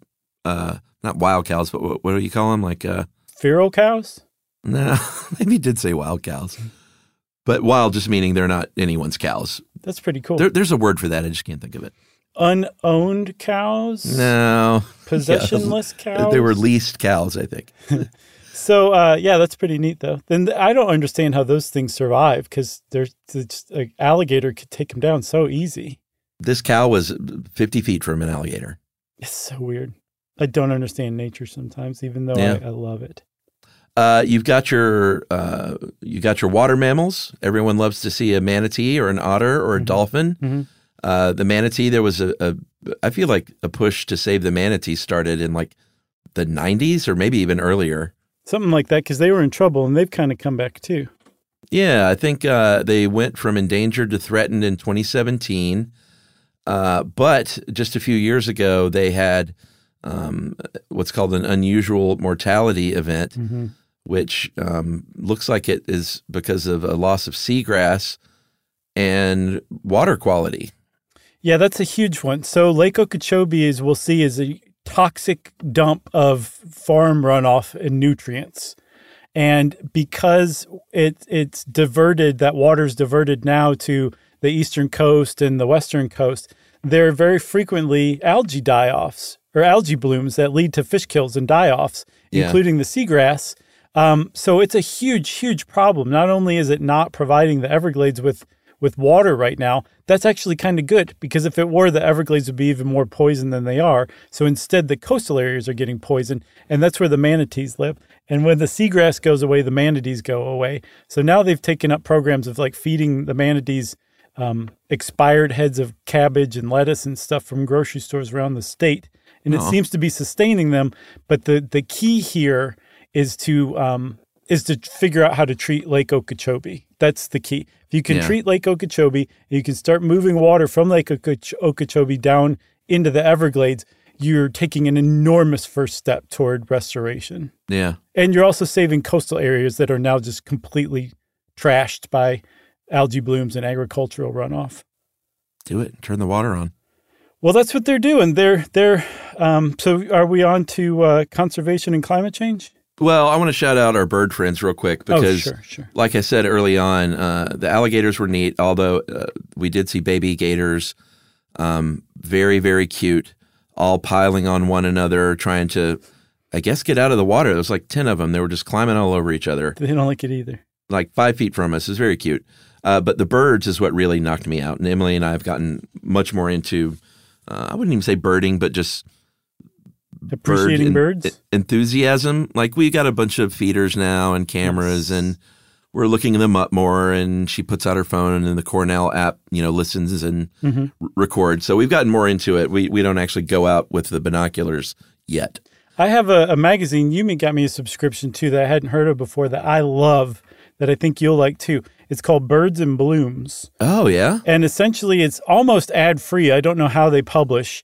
not wild cows, but what do you call them? Like Feral cows? no, maybe he did say wild cows. But wild just meaning they're not anyone's cows. That's pretty cool. There's a word for that. I just can't think of it. Unowned cows? No. Possessionless cows? They were leased cows, I think. So, yeah, that's pretty neat, though. Then I don't understand how those things survive because an alligator could take them down so easy. This cow was 50 feet from an alligator. It's so weird. I don't understand nature sometimes, even though Yeah. I love it. You've got your water mammals. Everyone loves to see a manatee or an otter or a dolphin. Mhm. The manatee, there was I feel like a push to save the manatee started in like the 90s or maybe even earlier. Something like that because they were in trouble and they've kind of come back too. Yeah, I think they went from endangered to threatened in 2017. But just a few years ago, they had what's called an unusual mortality event, which looks like it is because of a loss of seagrass and water quality. Yeah, that's a huge one. So Lake Okeechobee, as we'll see, is a toxic dump of farm runoff and nutrients. And because it's diverted, that water's diverted now to the eastern coast and the western coast, there are very frequently algae die-offs or algae blooms that lead to fish kills and die-offs, Yeah. including the seagrass. So it's a huge, huge problem. Not only is it not providing the Everglades with water right now, that's actually kind of good because if it were, the Everglades would be even more poisoned than they are. So instead, the coastal areas are getting poisoned, and that's where the manatees live. And when the seagrass goes away, the manatees go away. So now they've taken up programs of like feeding the manatees expired heads of cabbage and lettuce and stuff from grocery stores around the state. And it seems to be sustaining them. But the key here is to figure out how to treat Lake Okeechobee. That's the key. If you can treat Lake Okeechobee, you can start moving water from Lake Okeechobee down into the Everglades, you're taking an enormous first step toward restoration. Yeah. And you're also saving coastal areas that are now just completely trashed by algae blooms and agricultural runoff. Do it. Turn the water on. Well, that's what they're doing. So are we on to conservation and climate change? Well, I want to shout out our bird friends real quick because, sure. like I said early on, the alligators were neat, although we did see baby gators, very, very cute, all piling on one another, trying to, I guess, get out of the water. There was like 10 of them. They were just climbing all over each other, They don't like it either. like 5 feet from us. It was very cute. But the birds is what really knocked me out. And Emily and I have gotten much more into, I wouldn't even say birding, but just Appreciating birds? enthusiasm. Like we got a bunch of feeders now and cameras, and we're looking them up more. And she puts out her phone, and the Cornell app, listens and records. So we've gotten more into it. We don't actually go out with the binoculars yet. I have a magazine. Yumi got me a subscription to that I hadn't heard of before that I love, that I think you'll like too. It's called Birds and Blooms. Oh yeah, And essentially it's almost ad-free. I don't know how they publish.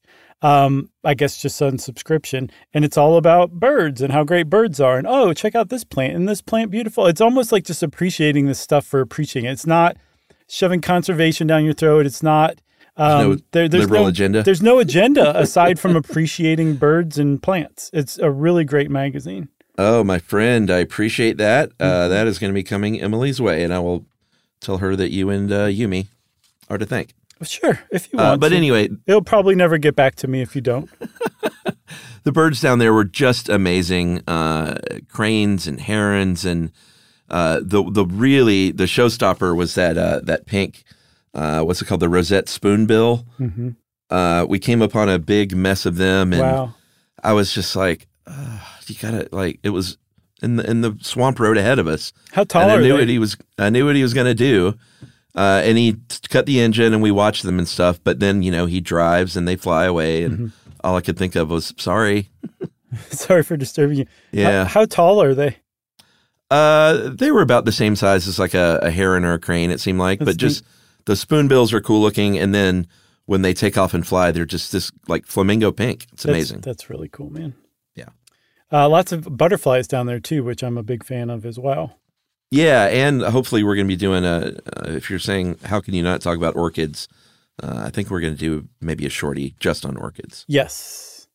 I guess just on subscription. And it's all about birds and how great birds are. And, oh, check out this plant and this plant, beautiful. It's almost like just appreciating this stuff for appreciating it. It's not shoving conservation down your throat. It's not no liberal agenda. There's no agenda aside from appreciating birds and plants. It's a really great magazine. Oh, my friend, I appreciate that. That is going to be coming Emily's way, and I will tell her that you and Yumi are to thank. Sure, if you want But to. anyway, It'll probably never get back to me if you don't. the birds down there were just amazing. Cranes and herons and The showstopper was that pink, what's it called, the rosette spoonbill. Mm-hmm. We came upon a big mess of them, and Wow. I was just like, you gotta, like, it was in the swamp road ahead of us. How tall and are I knew they? I knew what he was going to do. And he cut the engine, and we watched them and stuff. But then, he drives and they fly away. And all I could think of was, sorry. Sorry for disturbing you. Yeah. How tall are they? They were about the same size as like a heron or a crane, it seemed like. That's But just the spoonbills are cool looking. And then when they take off and fly, they're just this like flamingo pink. It's amazing. That's really cool, man. Yeah. Lots of butterflies down there too, which I'm a big fan of as well. Yeah, and hopefully we're going to be doing if you're saying, how can you not talk about orchids? I think we're going to do maybe a shorty just on orchids. Yes.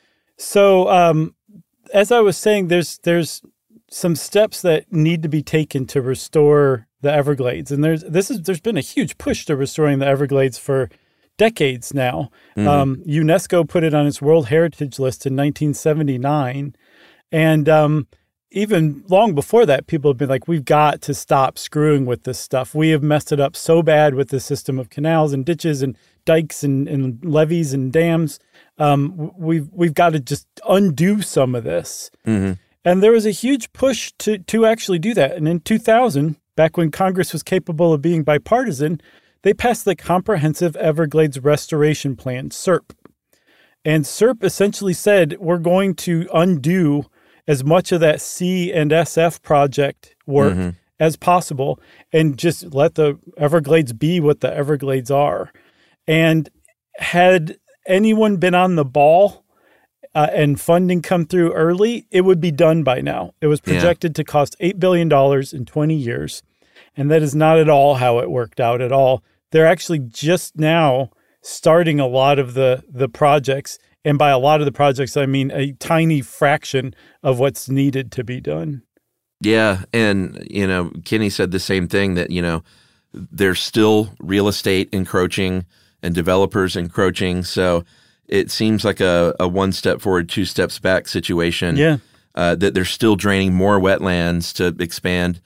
So as I was saying, there's some steps that need to be taken to restore the Everglades. And there's been a huge push to restoring the Everglades for decades now. UNESCO put it on its World Heritage List in 1979. And even long before that, people have been like, we've got to stop screwing with this stuff. We have messed it up so bad with the system of canals and ditches and dikes and levees and dams. We've got to just undo some of this. Mm-hmm. And there was a huge push to actually do that. And in 2000, back when Congress was capable of being bipartisan, they passed the Comprehensive Everglades Restoration Plan, CERP. And CERP essentially said, we're going to undo as much of that C and SF project work as possible and just let the Everglades be what the Everglades are. And had anyone been on the ball and funding come through early, it would be done by now. It was projected to cost $8 billion in 20 years. And that is not at all how it worked out at all. They're actually just now starting a lot of the projects. And by a lot of the projects, I mean a tiny fraction of what's needed to be done. Yeah. And, Kenny said the same thing that, there's still real estate encroaching and developers encroaching. So it seems like a one step forward, two steps back situation. Yeah. That they're still draining more wetlands to expand,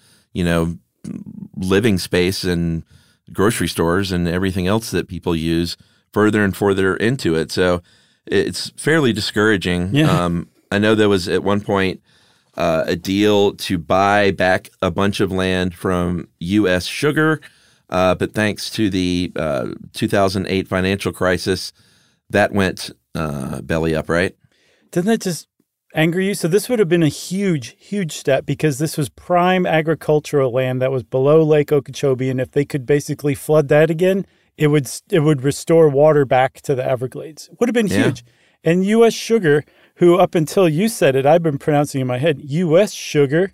living space and grocery stores and everything else that people use further and further into it. So it's fairly discouraging. Yeah. I know there was at one point a deal to buy back a bunch of land from U.S. Sugar, but thanks to the 2008 financial crisis, that went belly up, right? Doesn't that just anger you? So this would have been a huge, huge step because this was prime agricultural land that was below Lake Okeechobee. And if they could basically flood that again, it would restore water back to the Everglades. It would have been huge. And U.S. Sugar, who up until you said it, I've been pronouncing in my head, U.S. Sugar,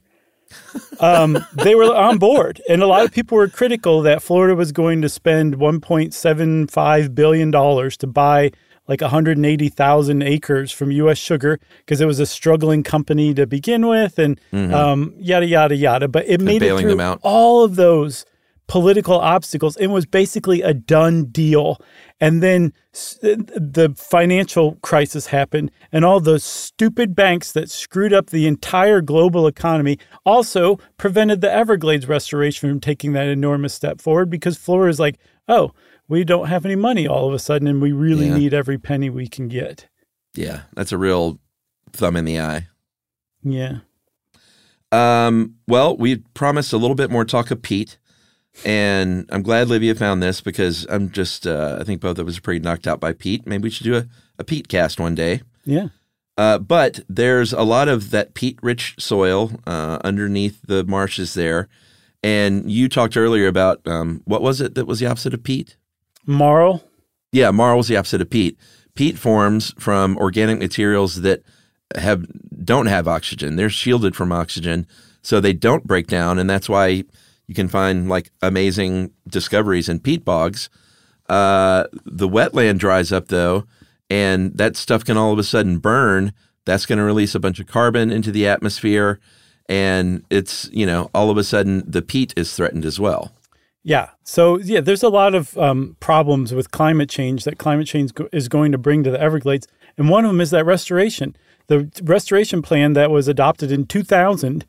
they were on board. And a lot of people were critical that Florida was going to spend $1.75 billion to buy like 180,000 acres from U.S. Sugar because it was a struggling company to begin with and yada, yada, yada. But it made it through all of those political obstacles. It was basically a done deal. And then the financial crisis happened and all those stupid banks that screwed up the entire global economy also prevented the Everglades restoration from taking that enormous step forward because Florida is like, oh, we don't have any money all of a sudden and we really need every penny we can get. Yeah, that's a real thumb in the eye. Yeah. Well, we promised a little bit more talk of peat. And I'm glad Livia found this because I'm just, I think both of us are pretty knocked out by peat. Maybe we should do a peat cast one day. Yeah. But there's a lot of that peat-rich soil underneath the marshes there. And you talked earlier about, what was it that was the opposite of peat? Marl? Yeah, marl was the opposite of peat. Peat forms from organic materials that don't have oxygen. They're shielded from oxygen, so they don't break down, and that's why you can find like amazing discoveries in peat bogs. The wetland dries up though, and that stuff can all of a sudden burn. That's going to release a bunch of carbon into the atmosphere, and it's, all of a sudden the peat is threatened as well. Yeah. So, there's a lot of problems with climate change that climate change is going to bring to the Everglades. And one of them is that restoration. The restoration plan that was adopted in 2000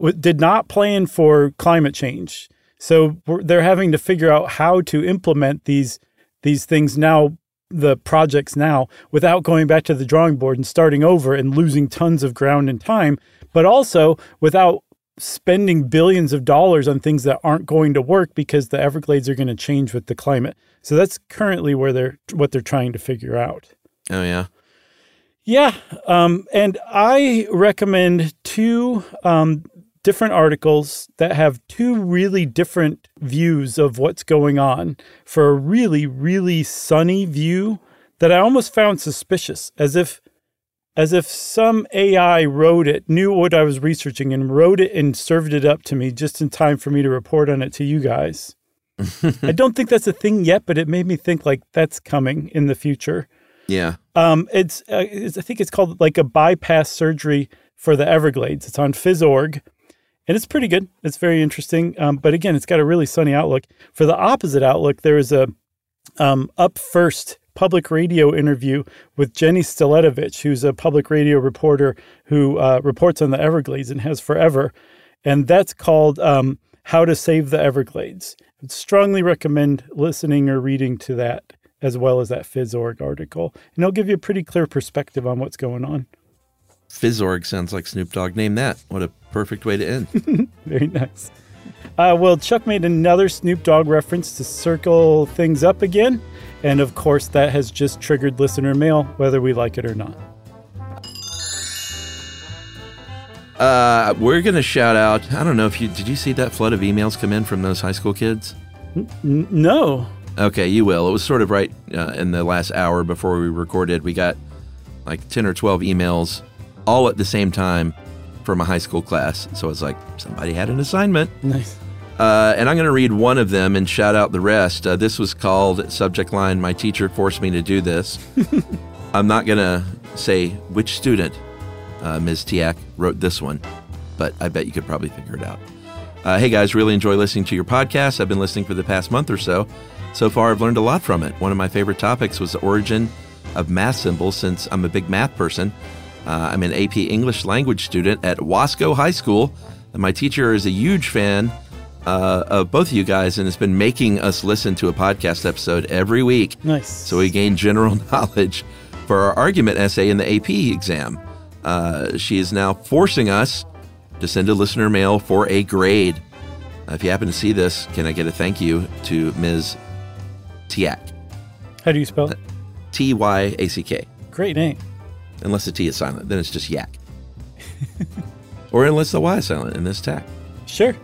did not plan for climate change. So they're having to figure out how to implement these things now, the projects now, without going back to the drawing board and starting over and losing tons of ground and time, but also without spending billions of dollars on things that aren't going to work because the Everglades are going to change with the climate. So that's currently what they're trying to figure out. Oh, yeah. Yeah. And I recommend two different articles that have two really different views of what's going on for a really, really sunny view that I almost found suspicious, as if some AI wrote it, knew what I was researching and wrote it and served it up to me just in time for me to report on it to you guys. I don't think that's a thing yet, but it made me think like that's coming in the future. Yeah. I think it's called like a bypass surgery for the Everglades. It's on Phys.org. And it's pretty good. It's very interesting. But again, it's got a really sunny outlook. For the opposite outlook, there is a Up First public radio interview with Jenny Staletovich, who's a public radio reporter who reports on the Everglades and has forever. And that's called How to Save the Everglades. I'd strongly recommend listening or reading to that, as well as that Phys.org article. And it'll give you a pretty clear perspective on what's going on. Phys.org sounds like Snoop Dogg. Name that. What a perfect way to end. Very nice. Well, Chuck made another Snoop Dogg reference to circle things up again. And of course, that has just triggered listener mail, whether we like it or not. We're going to shout out, I don't know if did you see that flood of emails come in from those high school kids? No. Okay, you will. It was sort of right in the last hour before we recorded. We got like 10 or 12 emails all at the same time from a high school class. So it's like somebody had an assignment. Nice. And I'm going to read one of them and shout out the rest. This was called, subject line, "My teacher forced me to do this." I'm not going to say which student, Ms. Tiak, wrote this one, but I bet you could probably figure it out. Hey guys, really enjoy listening to your podcast. I've been listening for the past month or so. So far, I've learned a lot from it. One of my favorite topics was the origin of math symbols, since I'm a big math person. I'm an AP English language student at Wasco High School, and my teacher is a huge fan of both of you guys and has been making us listen to a podcast episode every week. Nice. So we gain general knowledge for our argument essay in the AP exam. She is now forcing us to send a listener mail for a grade. If you happen to see this, can I get a thank you to Ms. Tiak? How do you spell it? T-Y-A-C-K. Great name. Unless the T is silent, then it's just yak. Or unless the Y is silent, and this tack. Sure.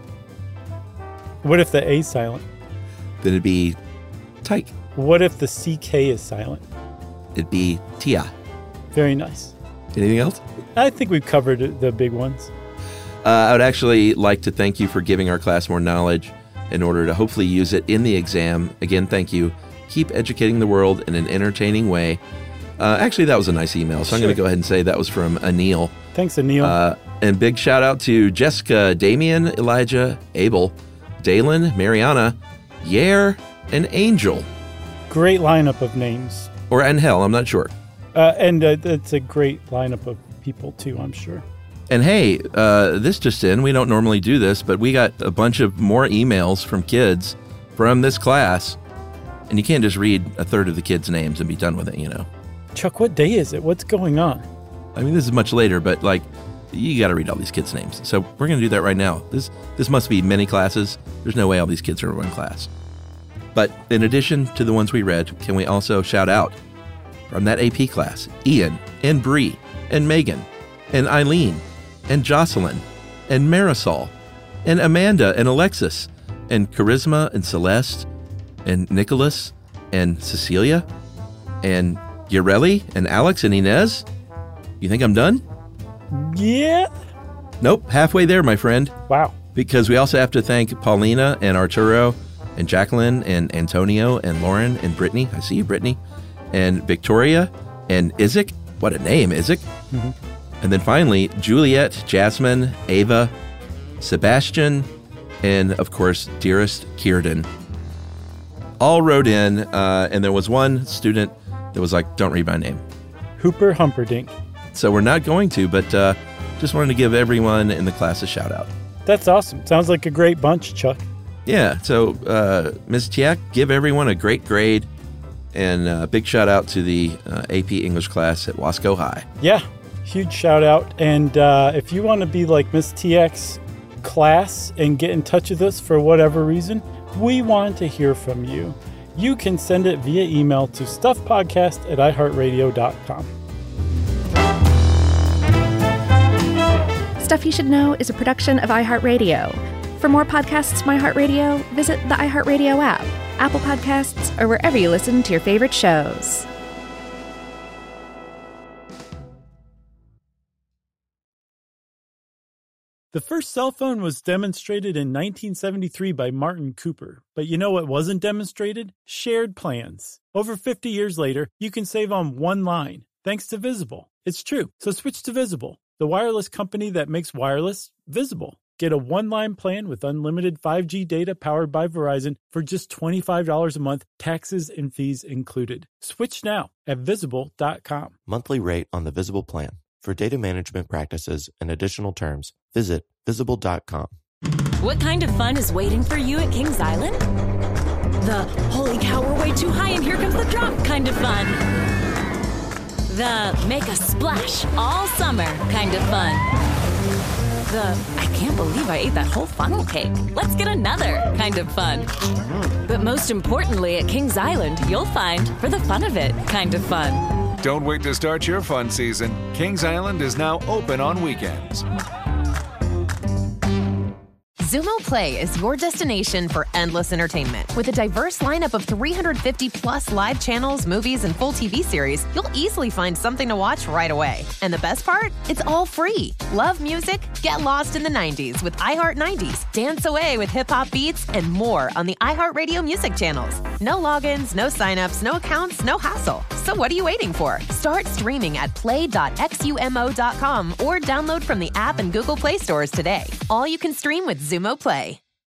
What if the A is silent? Then it'd be tyke. What if the CK is silent? It'd be tia. Very nice. Anything else? I think we've covered the big ones. I would actually like to thank you for giving our class more knowledge in order to hopefully use it in the exam. Again, thank you. Keep educating the world in an entertaining way. Actually, that was a nice email, so I'm going to go ahead and say that was from Anil. Thanks, Anil. And big shout out to Jessica, Damian, Elijah, Abel, Dalen, Mariana, Yair, and Angel. Great lineup of names. Or Angel, I'm not sure. And it's a great lineup of people, too, I'm sure. And hey, this just in, we don't normally do this, but we got a bunch of more emails from kids from this class, and you can't just read a third of the kids' names and be done with it, you know. Chuck, what day is it? What's going on? I mean, this is much later, but like, you got to read all these kids' names. So we're going to do that right now. This must be many classes. There's no way all these kids are in one class. But in addition to the ones we read, can we also shout out from that AP class, Ian and Bree and Megan and Eileen and Jocelyn and Marisol and Amanda and Alexis and Charisma and Celeste and Nicholas and Cecilia and Yareli and Alex and Inez? You think I'm done? Yeah. Nope, halfway there, my friend. Wow. Because we also have to thank Paulina and Arturo and Jacqueline and Antonio and Lauren and Brittany. I see you, Brittany. And Victoria and Isaac. What a name, Isaac. Mm-hmm. And then finally, Juliet, Jasmine, Ava, Sebastian, and of course, dearest Kierden. All wrote in, and there was one student that was like, don't read my name. Hooper Humperdinck. So we're not going to, but just wanted to give everyone in the class a shout out. That's awesome. Sounds like a great bunch, Chuck. Yeah, so Ms. Tiak, give everyone a great grade, and a big shout out to the AP English class at Wasco High. Yeah, huge shout out. And if you want to be like Miss TX class and get in touch with us for whatever reason, we want to hear from you. You can send it via email to stuffpodcast@iheartradio.com. Stuff You Should Know is a production of iHeartRadio. For more podcasts from iHeartRadio, visit the iHeartRadio app, Apple Podcasts, or wherever you listen to your favorite shows. The first cell phone was demonstrated in 1973 by Martin Cooper. But you know what wasn't demonstrated? Shared plans. Over 50 years later, you can save on one line, thanks to Visible. It's true, so switch to Visible, the wireless company that makes wireless visible. Get a one-line plan with unlimited 5G data powered by Verizon for just $25 a month, taxes and fees included. Switch now at Visible.com. Monthly rate on the Visible plan. For data management practices and additional terms, visit Visible.com. What kind of fun is waiting for you at Kings Island? The holy cow, we're way too high and here comes the drop kind of fun. The make a splash all summer kind of fun. The I can't believe I ate that whole funnel cake. Let's get another kind of fun. But most importantly, at Kings Island, you'll find for the fun of it kind of fun. Don't wait to start your fun season. Kings Island is now open on weekends. Xumo Play is your destination for endless entertainment. With a diverse lineup of 350 plus live channels, movies, and full TV series, you'll easily find something to watch right away. And the best part? It's all free. Love music? Get lost in the 90s with iHeart 90s, dance away with hip-hop beats, and more on the iHeartRadio music channels. No logins, no signups, no accounts, no hassle. So what are you waiting for? Start streaming at play.xumo.com or download from the app and Google Play stores today. All you can stream with Xumo Play.